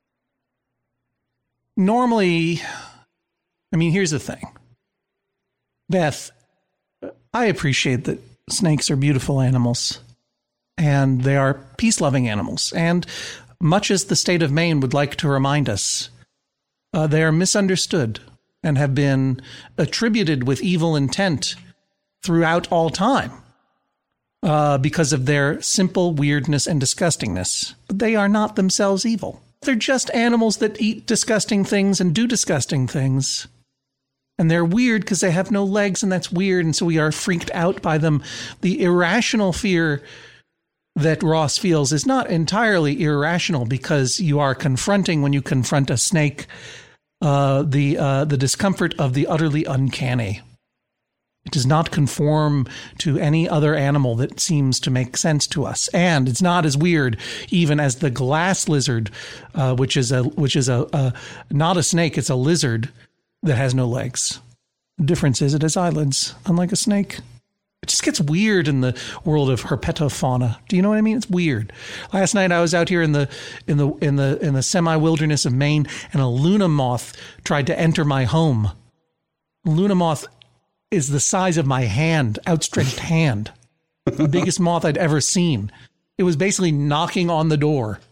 Normally, I mean, here's the thing, Beth, I appreciate that snakes are beautiful animals and they are peace-loving animals. And much as the state of Maine would like to remind us, uh, they are misunderstood and have been attributed with evil intent throughout all time uh, because of their simple weirdness and disgustingness. But they are not themselves evil. They're just animals that eat disgusting things and do disgusting things. And they're weird because they have no legs, and that's weird, and so we are freaked out by them. The irrational fear that Ross feels is not entirely irrational, because you are confronting, when you confront a snake, uh, the uh, the discomfort of the utterly uncanny. It does not conform to any other animal that seems to make sense to us, and it's not as weird even as the glass lizard, uh, which is a which is a, a not a snake. It's a lizard that has no legs. The difference is it has eyelids, unlike a snake. It just gets weird in the world of herpetofauna. Do you know what I mean? It's weird. Last night I was out here in the in the in the in the semi-wilderness of Maine, and a Luna moth tried to enter my home. Luna moth is the size of my hand, outstretched hand. The biggest moth I'd ever seen. It was basically knocking on the door.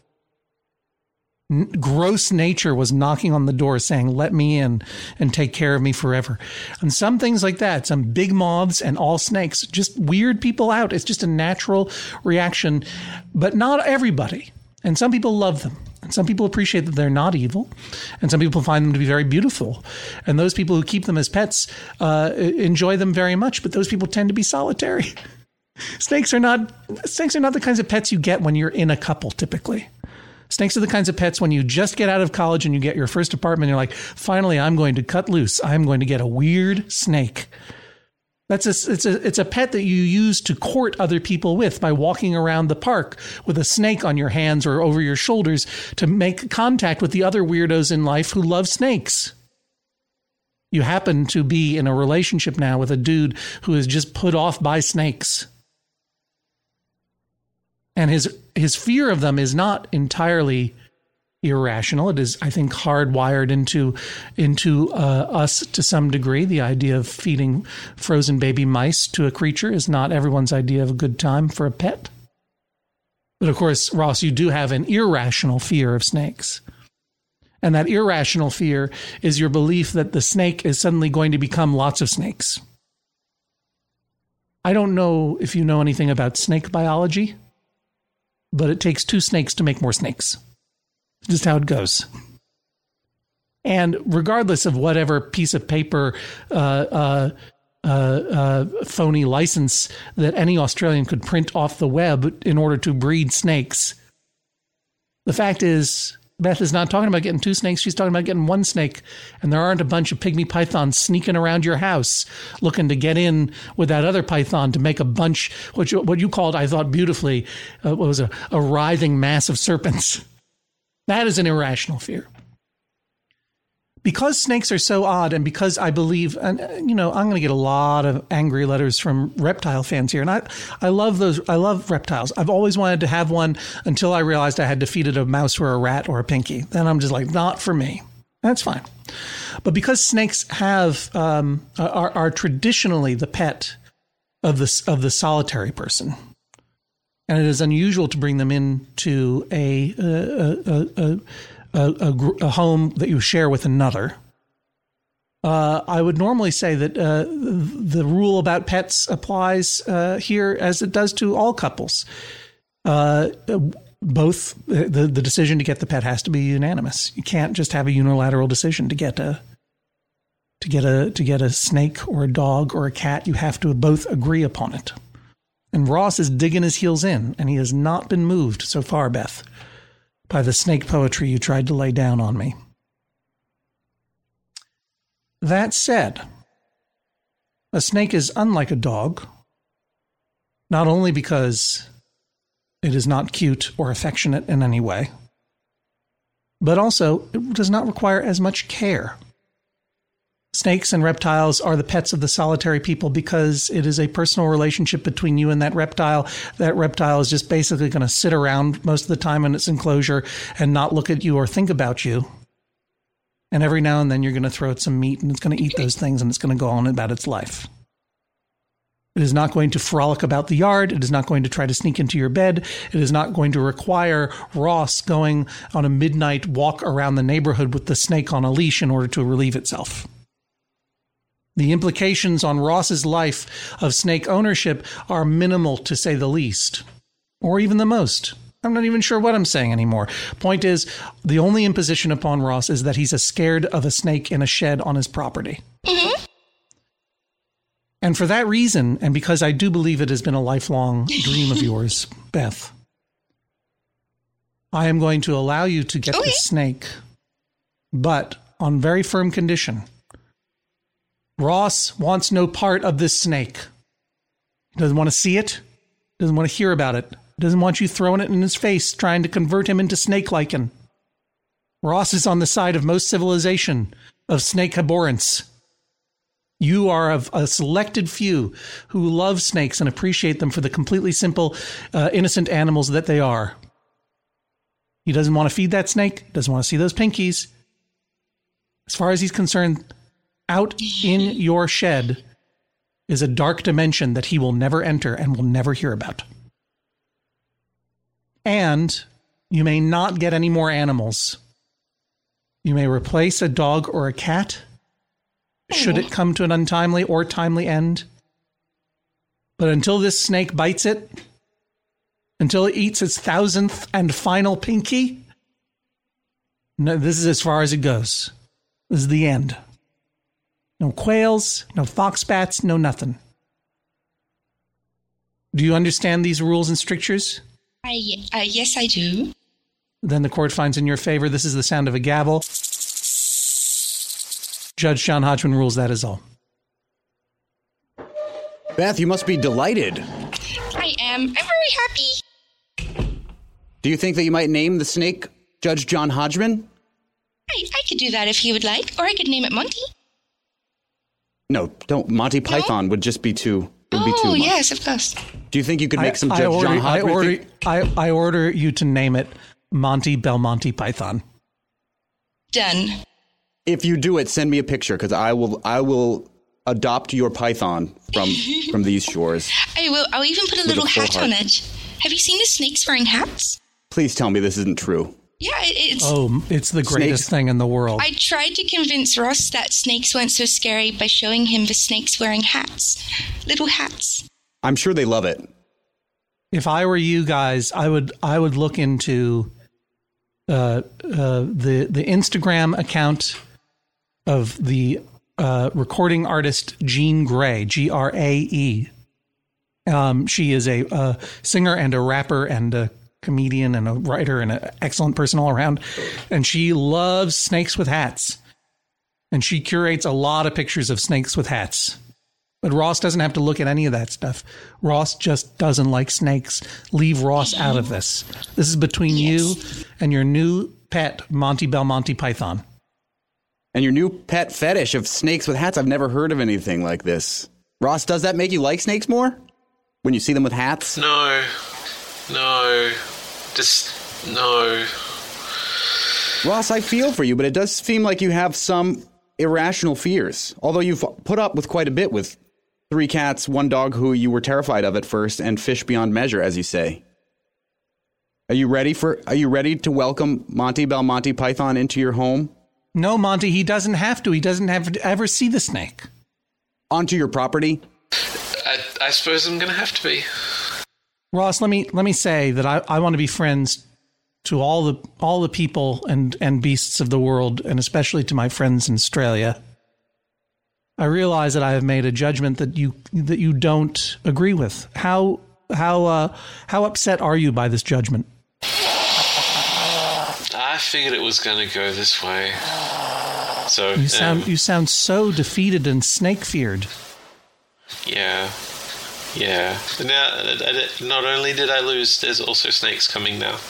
N- gross nature was knocking on the door saying, let me in and take care of me forever. And some things like that, some big moths and all snakes, just weird people out. It's just a natural reaction, but not everybody. And some people love them. And some people appreciate that they're not evil, and some people find them to be very beautiful. And those people who keep them as pets uh, enjoy them very much, but those people tend to be solitary. Snakes are not snakes are not the kinds of pets you get when you're in a couple, typically. Snakes are the kinds of pets when you just get out of college and you get your first apartment, and you're like, finally, I'm going to cut loose. I'm going to get a weird snake. That's a, it's a, it's a pet that you use to court other people with by walking around the park with a snake on your hands or over your shoulders to make contact with the other weirdos in life who love snakes. You happen to be in a relationship now with a dude who is just put off by snakes. And his, his fear of them is not entirely irrational. It is, I think, hardwired into into uh, us to some degree. The idea of feeding frozen baby mice to a creature is not everyone's idea of a good time for a pet. But of course, Ross, you do have an irrational fear of snakes. And that irrational fear is your belief that the snake is suddenly going to become lots of snakes. I don't know if you know anything about snake biology, but it takes two snakes to make more snakes. Just how it goes. And regardless of whatever piece of paper, uh, uh, uh, uh, phony license that any Australian could print off the web in order to breed snakes, the fact is, Beth is not talking about getting two snakes. She's talking about getting one snake. And there aren't a bunch of pygmy pythons sneaking around your house looking to get in with that other python to make a bunch, what you, what you called, I thought beautifully, uh, what was a, a writhing mass of serpents. That is an irrational fear. Because snakes are so odd, and because I believe, and you know, I'm going to get a lot of angry letters from reptile fans here, and I, I love those. I love reptiles. I've always wanted to have one until I realized I had defeated a mouse or a rat or a pinky. Then I'm just like, not for me. That's fine. But because snakes have um, are, are traditionally the pet of the of the solitary person. And it is unusual to bring them into a a, a, a, a, a, a home that you share with another. Uh, I would normally say that uh, the rule about pets applies uh, here as it does to all couples. Uh, both the, the decision to get the pet has to be unanimous. You can't just have a unilateral decision to get a to get a to get a snake or a dog or a cat. You have to both agree upon it. And Ross is digging his heels in, and he has not been moved so far, Beth, by the snake poetry you tried to lay down on me. That said, a snake is unlike a dog, not only because it is not cute or affectionate in any way, but also it does not require as much care. Snakes and reptiles are the pets of the solitary people because it is a personal relationship between you and that reptile. That reptile is just basically going to sit around most of the time in its enclosure and not look at you or think about you. And every now and then you're going to throw it some meat and it's going to eat those things and it's going to go on about its life. It is not going to frolic about the yard. It is not going to try to sneak into your bed. It is not going to require Ross going on a midnight walk around the neighborhood with the snake on a leash in order to relieve itself. The implications on Ross's life of snake ownership are minimal, to say the least, or even the most. I'm not even sure what I'm saying anymore. Point is, the only imposition upon Ross is that he's a scared of a snake in a shed on his property. Mm-hmm. And for that reason, and because I do believe it has been a lifelong dream of yours, Beth, I am going to allow you to get okay. the snake, but on very firm condition. Ross wants no part of this snake. He doesn't want to see it. Doesn't want to hear about it. Doesn't want you throwing it in his face, trying to convert him into snake-liken. Ross is on the side of most civilization, of snake abhorrence. You are of a selected few who love snakes and appreciate them for the completely simple, uh, innocent animals that they are. He doesn't want to feed that snake. Doesn't want to see those pinkies. As far as he's concerned, out in your shed is a dark dimension that he will never enter and will never hear about. And you may not get any more animals. You may replace a dog or a cat, should it come to an untimely or timely end. But until this snake bites it, until it eats its thousandth and final pinky, no, this is as far as it goes. This is the end. No quails, no foxbats, no nothing. Do you understand these rules and strictures? I, uh, yes, I do. Then the court finds in your favor. This is the sound of a gavel. Judge John Hodgman rules that is all. Beth, you must be delighted. I am. I'm very happy. Do you think that you might name the snake Judge John Hodgman? I, I could do that if you would like, or I could name it Monty. No, don't. Monty Python no? would just be too... Would be too oh, much. Yes, of course. Do you think you could make I, some I Judge order, John Hodgman? I order, I, I order you to name it Monty Belmonte Python. Done. If you do it, send me a picture because I will. I will adopt your python from from these shores. I will. I'll even put a little a hat heart. on it. Have you seen the snakes wearing hats? Please tell me this isn't true. Yeah, it, it's... Oh, it's the greatest snakes. thing in the world. I tried to convince Ross that snakes weren't so scary by showing him the snakes wearing hats. Little hats. I'm sure they love it. If I were you guys, I would I would look into uh, uh, the the Instagram account of the uh, recording artist Jean Grey, G R A E. Um, she is a, a singer and a rapper and a comedian and a writer and an excellent person all around. And she loves snakes with hats. And she curates a lot of pictures of snakes with hats. But Ross doesn't have to look at any of that stuff. Ross just doesn't like snakes. Leave Ross out of this. This is between yes. you and your new pet, Monty Belmonte Python. And your new pet fetish of snakes with hats. I've never heard of anything like this. Ross, does that make you like snakes more? When you see them with hats? No. No. Just, no. Ross, I feel for you, but it does seem like you have some irrational fears. Although you've put up with quite a bit with three cats, one dog who you were terrified of at first, and fish beyond measure, as you say. Are you ready for, are you ready to welcome Monty Belmonte Python into your home? No, Monty, he doesn't have to. He doesn't have to ever see the snake. Onto your property? I, I suppose I'm going to have to be. Ross, let me let me say that I, I want to be friends to all the all the people and, and beasts of the world, and especially to my friends in Australia. I realize that I have made a judgment that you that you don't agree with. How how uh, how upset are you by this judgment? I figured it was going to go this way. So you sound um, you sound so defeated and snake feared. Yeah. Yeah. Now, not only did I lose, there's also snakes coming now.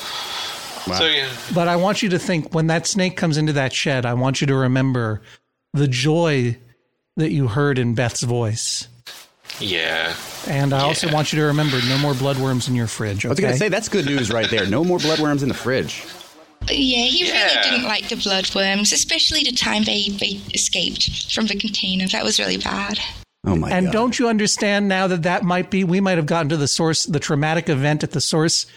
Wow. So, yeah. But I want you to think, when that snake comes into that shed, I want you to remember the joy that you heard in Beth's voice. Yeah. And I yeah. also want you to remember, no more bloodworms in your fridge, okay? I was going to say, that's good news right there. No more bloodworms in the fridge. Yeah, he Yeah. really didn't like the bloodworms, especially the time they, they escaped from the container. That was really bad. Oh, my And God. don't you understand now that that might be, we might have gotten to the source, the traumatic event at the source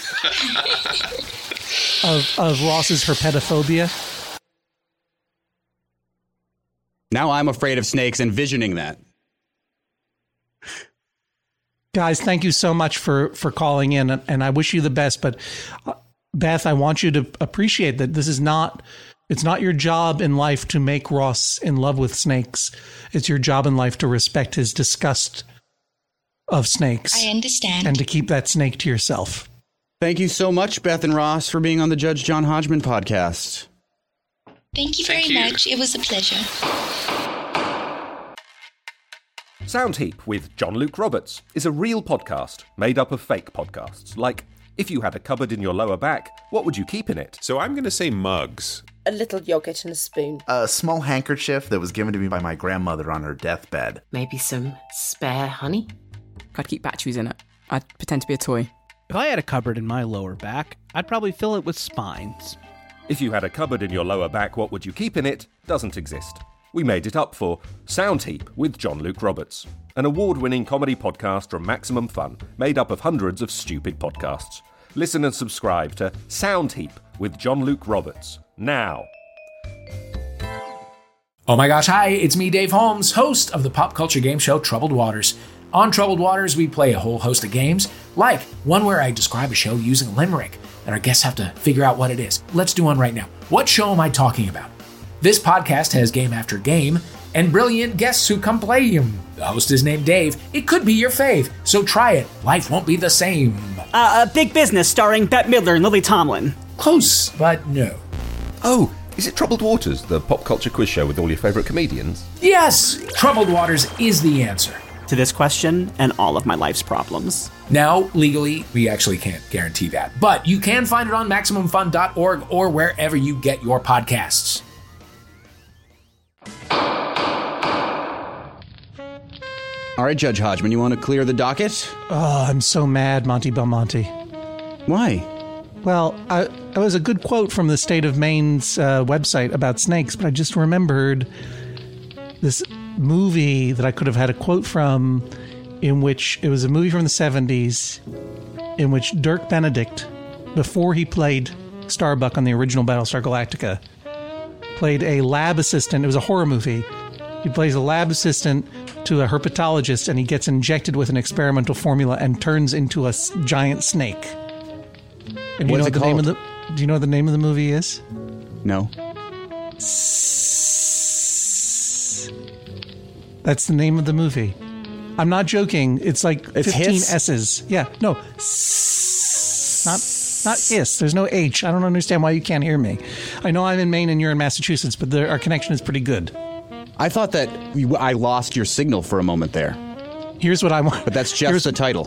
of, of Ross's herpetophobia? Now I'm afraid of snakes, envisioning that. Guys, thank you so much for, for calling in, and I wish you the best. But uh, Beth, I want you to appreciate that this is not, it's not your job in life to make Ross in love with snakes. It's your job in life to respect his disgust of snakes. I understand. And to keep that snake to yourself. Thank you so much, Beth and Ross, for being on the Judge John Hodgman podcast. Thank you very Thank you. much. It was a pleasure. Soundheap with John Luke Roberts is a real podcast made up of fake podcasts. Like, if you had a cupboard in your lower back, what would you keep in it? So I'm going to say mugs. A little yogurt and a spoon. A small handkerchief that was given to me by my grandmother on her deathbed. Maybe some spare honey. I'd keep batteries in it. I'd pretend to be a toy. If I had a cupboard in my lower back, I'd probably fill it with spines. If you had a cupboard in your lower back, what would you keep in it? Doesn't exist. We made it up for Soundheap with John Luke Roberts, an award-winning comedy podcast from Maximum Fun, made up of hundreds of stupid podcasts. Listen and subscribe to Soundheap with John Luke Roberts now. Oh my gosh, hi, it's me, Dave Holmes, host of the pop culture game show Troubled Waters. On Troubled Waters, we play a whole host of games, like one where I describe a show using a limerick, and our guests have to figure out what it is. Let's do one right now. What show am I talking about? This podcast has game after game, and brilliant guests who come play them. The host is named Dave. It could be your fave, so try it. Life won't be the same. Uh, a Big Business starring Bette Midler and Lily Tomlin. Close, but no. Oh, is it Troubled Waters, the pop culture quiz show with all your favourite comedians? Yes, Troubled Waters is the answer to this question and all of my life's problems. Now, legally, we actually can't guarantee that, but you can find it on Maximum Fun dot org or wherever you get your podcasts. All right, Judge Hodgman, you want to clear the docket? Oh, I'm so mad, Monty Belmonte. Why? Well, I, it was a good quote from the State of Maine's uh, website about snakes, but I just remembered this movie that I could have had a quote from, in which it was a movie from the seventies, in which Dirk Benedict, before he played Starbuck on the original Battlestar Galactica, played a lab assistant. It was a horror movie. He plays a lab assistant to a herpetologist, and he gets injected with an experimental formula and turns into a s- giant snake. And do you know what the name of the Do you know what the name of the movie is? No. That's the name of the movie. I'm not joking. It's like It's fifteen hiss? S's. Yeah. No. Not not hiss. There's no H. I don't understand why you can't hear me. I know I'm in Maine and you're in Massachusetts, but the, our connection is pretty good. I thought that you, I lost your signal for a moment there. Here's what I want. But that's just Here's, the title.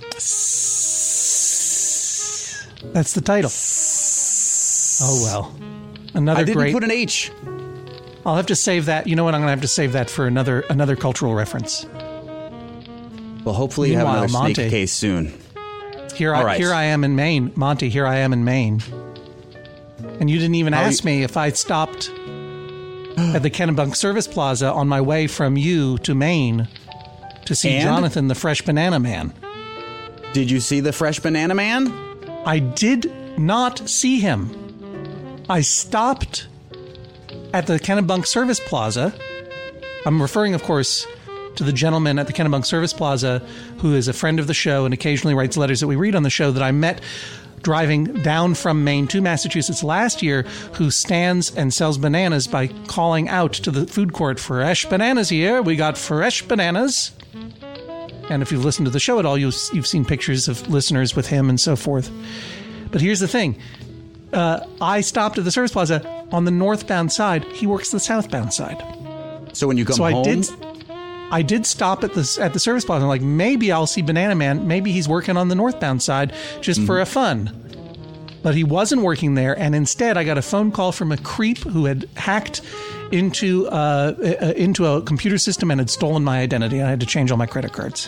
That's the title. Oh, well. Another I didn't great... put an H. I'll have to save that. You know what? I'm going to have to save that for another another cultural reference. Well, hopefully you have Meanwhile, another Monty, snake case soon. Here All I right. here I am in Maine. Monty, here I am in Maine. And you didn't even How ask you- me if I stopped at the Kennebunk Service Plaza on my way from you to Maine to see And? Jonathan the Fresh Banana Man. Did you see the Fresh Banana Man? I did not see him. I stopped at the Kennebunk Service Plaza. I'm referring, of course, to the gentleman at the Kennebunk Service Plaza who is a friend of the show and occasionally writes letters that we read on the show that I met driving down from Maine to Massachusetts last year, who stands and sells bananas by calling out to the food court, "Fresh bananas here. We got fresh bananas." And if you've listened to the show at all, you've, you've seen pictures of listeners with him and so forth. But here's the thing. Uh, I stopped at the Service Plaza on the northbound side. He works the southbound side. So when you come so home... I did, I did stop at the, at the Service Plaza. I'm like, maybe I'll see Banana Man. Maybe he's working on the northbound side just mm-hmm. for a fun. but he wasn't working there. And instead, I got a phone call from a creep who had hacked into uh, into a computer system and had stolen my identity. And I had to change all my credit cards.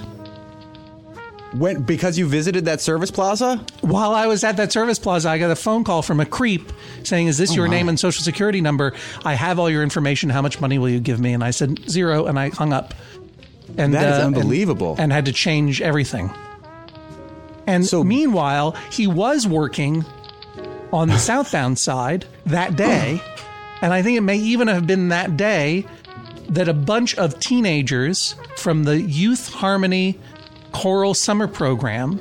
When, because you visited that service plaza? While I was at that service plaza, I got a phone call from a creep saying, is this oh your my. name and social security number? I have all your information. How much money will you give me? And I said, zero, and I hung up. And, that is uh, unbelievable. And, and had to change everything. And so, meanwhile, he was working on the southbound side that day. And I think it may even have been that day that a bunch of teenagers from the Youth Harmony Choral Summer Program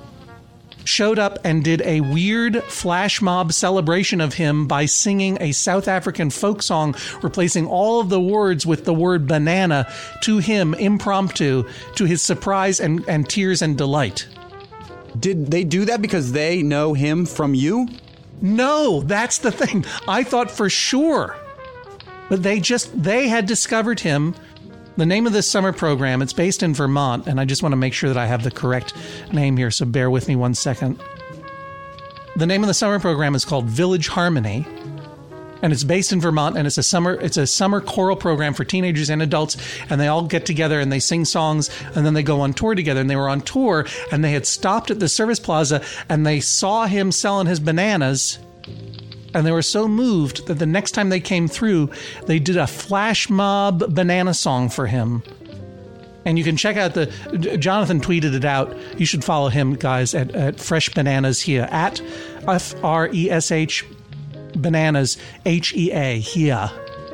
showed up and did a weird flash mob celebration of him by singing a South African folk song, replacing all of the words with the word banana to him impromptu, to his surprise and, and tears and delight. Did they do that because they know him from you? No, that's the thing. I thought for sure. But they just, they had discovered him. The name of this summer program, it's based in Vermont, and I just want to make sure that I have the correct name here, so bear with me one second. The name of the summer program is called Village Harmony, and it's based in Vermont, and it's a summer it's a summer choral program for teenagers and adults, and they all get together and they sing songs, and then they go on tour together. And they were on tour, and they had stopped at the service plaza, and they saw him selling his bananas. And they were so moved that the next time they came through, they did a flash mob banana song for him. And you can check out the... Jonathan tweeted it out. You should follow him, guys, at, at Fresh Bananas here. At F R E S H Bananas, H E A, here.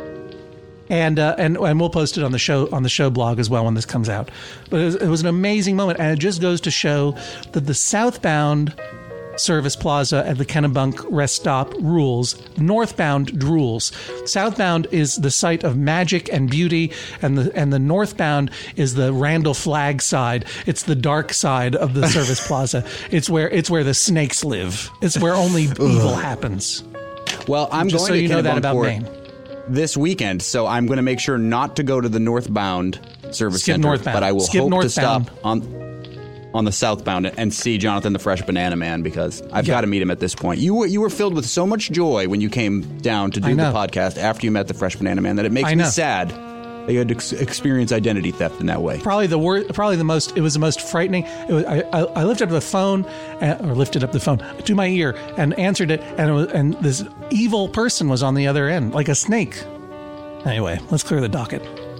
And, uh, and and we'll post it on the show on the show blog as well when this comes out. But it was, it was an amazing moment. And it just goes to show that the southbound service plaza at the Kennebunk rest stop rules. Northbound drools. Southbound is the site of magic and beauty, and the and the northbound is the Randall Flagg side. It's the dark side of the service plaza. It's where it's where the snakes live. It's where only evil happens. Well, I'm Just going so to you know that about Kennebunkport Maine. this weekend, so I'm going to make sure not to go to the northbound service Skip center, northbound. but I will Skip hope northbound. to stop on on the southbound and see Jonathan the Fresh Banana Man, because I've Yeah. got to meet him at this point. You were you were filled with so much joy when you came down to I do the know. podcast after you met the Fresh Banana Man that it makes I me know. sad that you had to ex- experience identity theft in that way. Probably the wor- Probably the most. It was the most frightening. It was, I, I, I lifted up the phone, uh, or lifted up the phone to my ear and answered it, and it was, and this evil person was on the other end, like a snake. Anyway, let's clear the docket.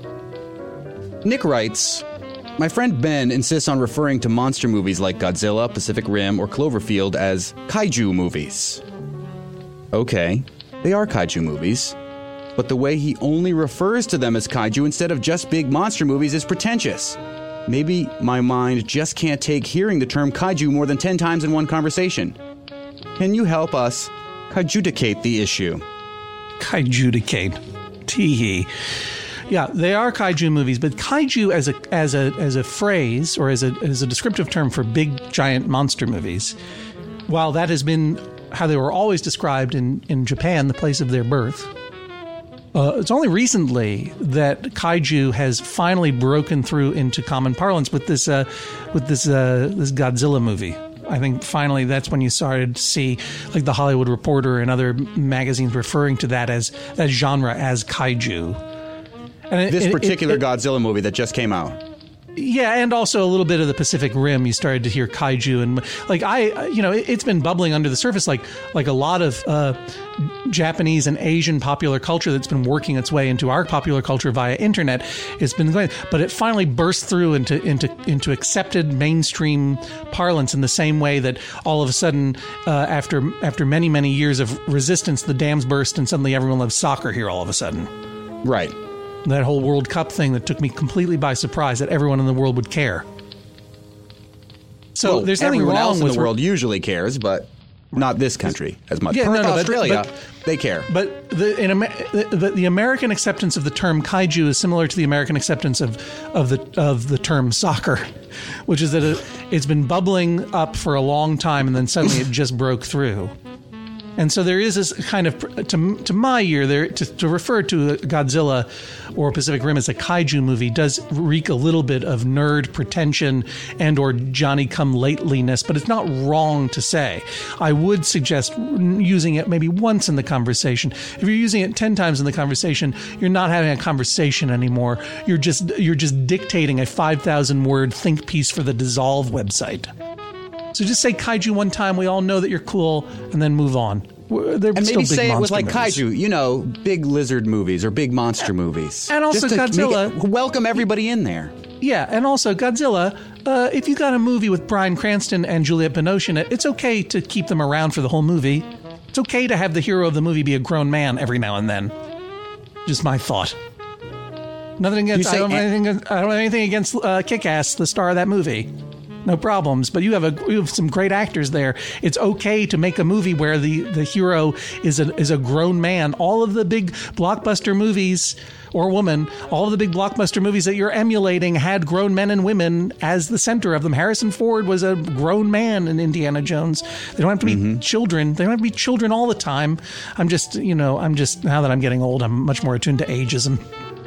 Nick writes, my friend Ben insists on referring to monster movies like Godzilla, Pacific Rim, or Cloverfield as kaiju movies. Okay, they are kaiju movies, but the way he only refers to them as kaiju instead of just big monster movies is pretentious. Maybe my mind just can't take hearing the term kaiju more than ten times in one conversation. Can you help us kaijudicate the issue? Kaijudicate. Tee-hee. Yeah, they are kaiju movies, but kaiju as a as a as a phrase or as a as a descriptive term for big giant monster movies, while that has been how they were always described in, in Japan, the place of their birth, uh, it's only recently that kaiju has finally broken through into common parlance with this uh, with this uh, this Godzilla movie. I think finally that's when you started to see like the Hollywood Reporter and other magazines referring to that as that genre as kaiju. And it, This it- particular it- it- Godzilla movie that just came out. Yeah, and also a little bit of the Pacific Rim. You started to hear kaiju, and like I, you know, it, it's been bubbling under the surface, like like a lot of uh, Japanese and Asian popular culture that's been working its way into our popular culture via internet. It's been going, but it finally burst through into into into accepted mainstream parlance in the same way that all of a sudden, uh, after after many many years of resistance, the dams burst, and suddenly everyone loves soccer here all of a sudden. Right. That whole World Cup thing that took me completely by surprise that everyone in the world would care. So Well, there's nothing everyone wrong else in with the world usually cares, but not this country as much. Yeah, Perth, no, no, but- Australia, but- they care. But the, in Amer- the, the American acceptance of the term kaiju is similar to the American acceptance of, of the of the term soccer, which is that it, it's been bubbling up for a long time and then suddenly it just broke through. And so there is this kind of, to, to my ear, there to, to refer to Godzilla or Pacific Rim as a kaiju movie does reek a little bit of nerd pretension and or Johnny-come-lateliness, but it's not wrong to say. I would suggest using it maybe once in the conversation. If you're using it ten times in the conversation, you're not having a conversation anymore. You're just you're just dictating a five thousand word think piece for the Dissolve website. So just say kaiju one time, we all know that you're cool, and then move on. They're and still maybe big say it with like movies. kaiju, you know, big lizard movies or big monster movies. And also Just to Godzilla. make it- welcome everybody in there. Yeah, and also Godzilla, uh, if you got a movie with Bryan Cranston and Juliette Binoche in it, it's okay to keep them around for the whole movie. It's okay to have the hero of the movie be a grown man every now and then. Just my thought. Nothing against, I don't, have anything, I don't have anything against uh, Kick-Ass, the star of that movie. No problems, but you have a you have some great actors there. It's okay to make a movie where the, the hero is a is a grown man. All of the big blockbuster movies, or woman, all of the big blockbuster movies that you're emulating had grown men and women as the center of them. Harrison Ford was a grown man in Indiana Jones. They don't have to be mm-hmm. children. They don't have to be children all the time. I'm just, you know, I'm just, now that I'm getting old, I'm much more attuned to ageism.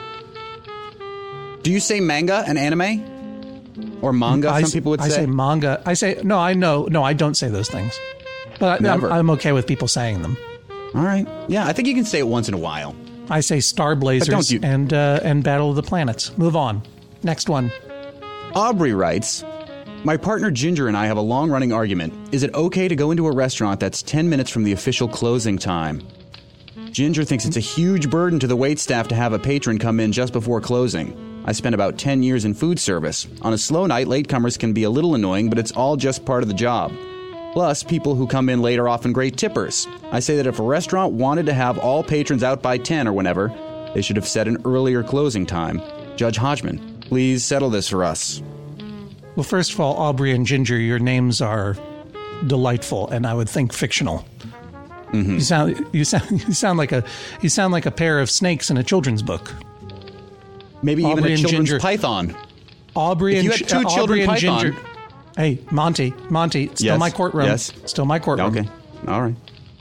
Do you say manga and anime? Or manga, I, some people would say. I say manga. I say, no, I know. No, I don't say those things. But I, I'm, I'm okay with people saying them. All right. Yeah, I think you can say it once in a while. I say Star Blazers you- and, uh, and Battle of the Planets. Move on. Next one. Aubrey writes, my partner Ginger and I have a long-running argument. Is it okay to go into a restaurant that's ten minutes from the official closing time? Ginger thinks it's a huge burden to the waitstaff to have a patron come in just before closing. I spent about ten years in food service. On a slow night, latecomers can be a little annoying, but it's all just part of the job. Plus, people who come in late are often great tippers. I say that if a restaurant wanted to have all patrons out by ten or whenever, they should have set an earlier closing time. Judge Hodgman, please settle this for us. Well, first of all, Aubrey and Ginger, your names are delightful, and I would think fictional. Mm-hmm. You sound you sound you sound like a you sound like a pair of snakes in a children's book. Maybe Aubrey even a children's Ginger. python. Aubrey if and you had two uh, children Aubrey and python. Ginger. Hey, Monty, Monty, still Yes, my courtroom. yes. Still my courtroom. Okay, all right.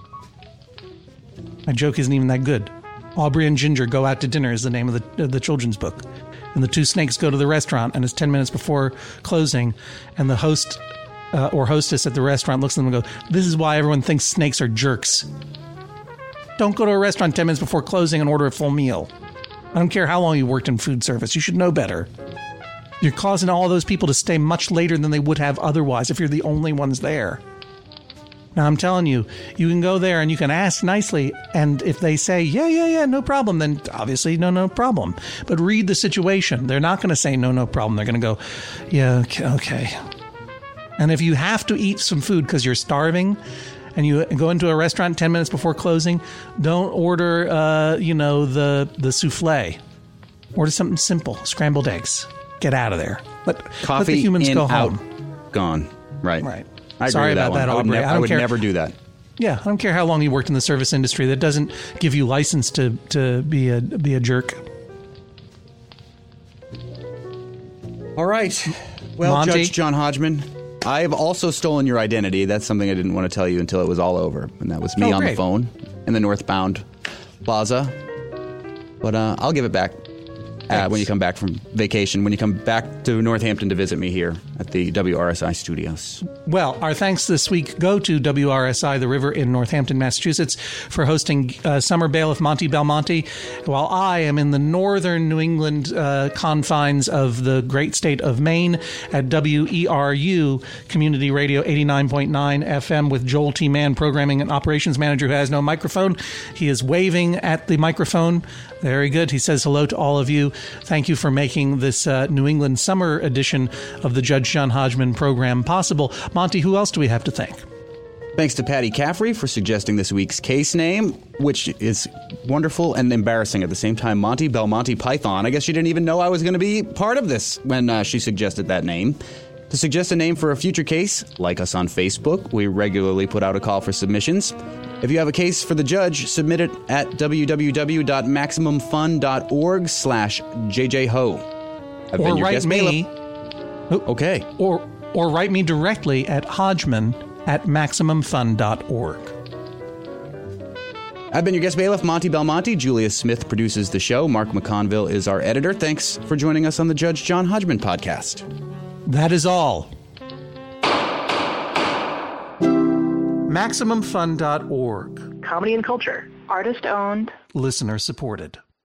My joke isn't even that good. Aubrey and Ginger Go Out to Dinner is the name of the uh, the children's book. And the two snakes go to the restaurant, and it's ten minutes before closing, and the host uh, or hostess at the restaurant looks at them and goes, this is why everyone thinks snakes are jerks. Don't go to a restaurant ten minutes before closing and order a full meal. I don't care how long you worked in food service. You should know better. You're causing all those people to stay much later than they would have otherwise if you're the only ones there. Now, I'm telling you, you can go there and you can ask nicely, and if they say, yeah, yeah, yeah, no problem, then obviously no, no problem. But read the situation. They're not going to say no, no problem. They're going to go, yeah, okay, okay. And if you have to eat some food because you're starving and you go into a restaurant ten minutes before closing, don't order, uh, you know, the, the souffle. Order something simple, scrambled eggs. Get out of there. Let, Coffee let the humans in, go out, home. Gone. Right. Right. I agree Sorry with about that, one. Aubrey. I would, ne- I I don't would care. never do that. Yeah, I don't care how long you worked in the service industry. That doesn't give you license to, to be a be a jerk. All right. Well, Monty? Judge John Hodgman, I have also stolen your identity. That's something I didn't want to tell you until it was all over. And that was me Oh, on great. the phone in the Northbound Plaza. But uh, I'll give it back uh, when you come back from vacation, when you come back to Northampton to visit me here at the W R S I studios. Well, our thanks this week go to W R S I, The River in Northampton, Massachusetts, for hosting uh, Summer Bailiff Monty Belmonte, while I am in the northern New England uh, confines of the great state of Maine at W E R U Community Radio eighty-nine point nine F M with Joel T. Mann, Programming and Operations Manager, who has no microphone. He is waving at the microphone. Very good. He says hello to all of you. Thank you for making this uh, New England summer edition of the Judge John Hodgman program possible. Monty, who else do we have to thank? Thanks to Patty Caffrey for suggesting this week's case name, which is wonderful and embarrassing at the same time. Monty Belmonte Python. I guess she didn't even know I was going to be part of this when uh, she suggested that name. To suggest a name for a future case, like us on Facebook. We regularly put out a call for submissions. If you have a case for the judge, submit it at www.maximumfun.org slash jjho. I've Or been your write guest me. bailiff. Okay. Or or write me directly at Hodgman at maximumfun dot org. I've been your guest bailiff, Monty Belmonte. Julia Smith produces the show. Mark McConville is our editor. Thanks for joining us on the Judge John Hodgman podcast. That is all. Maximum Fun dot org. Comedy and culture. Artist owned. Listener supported.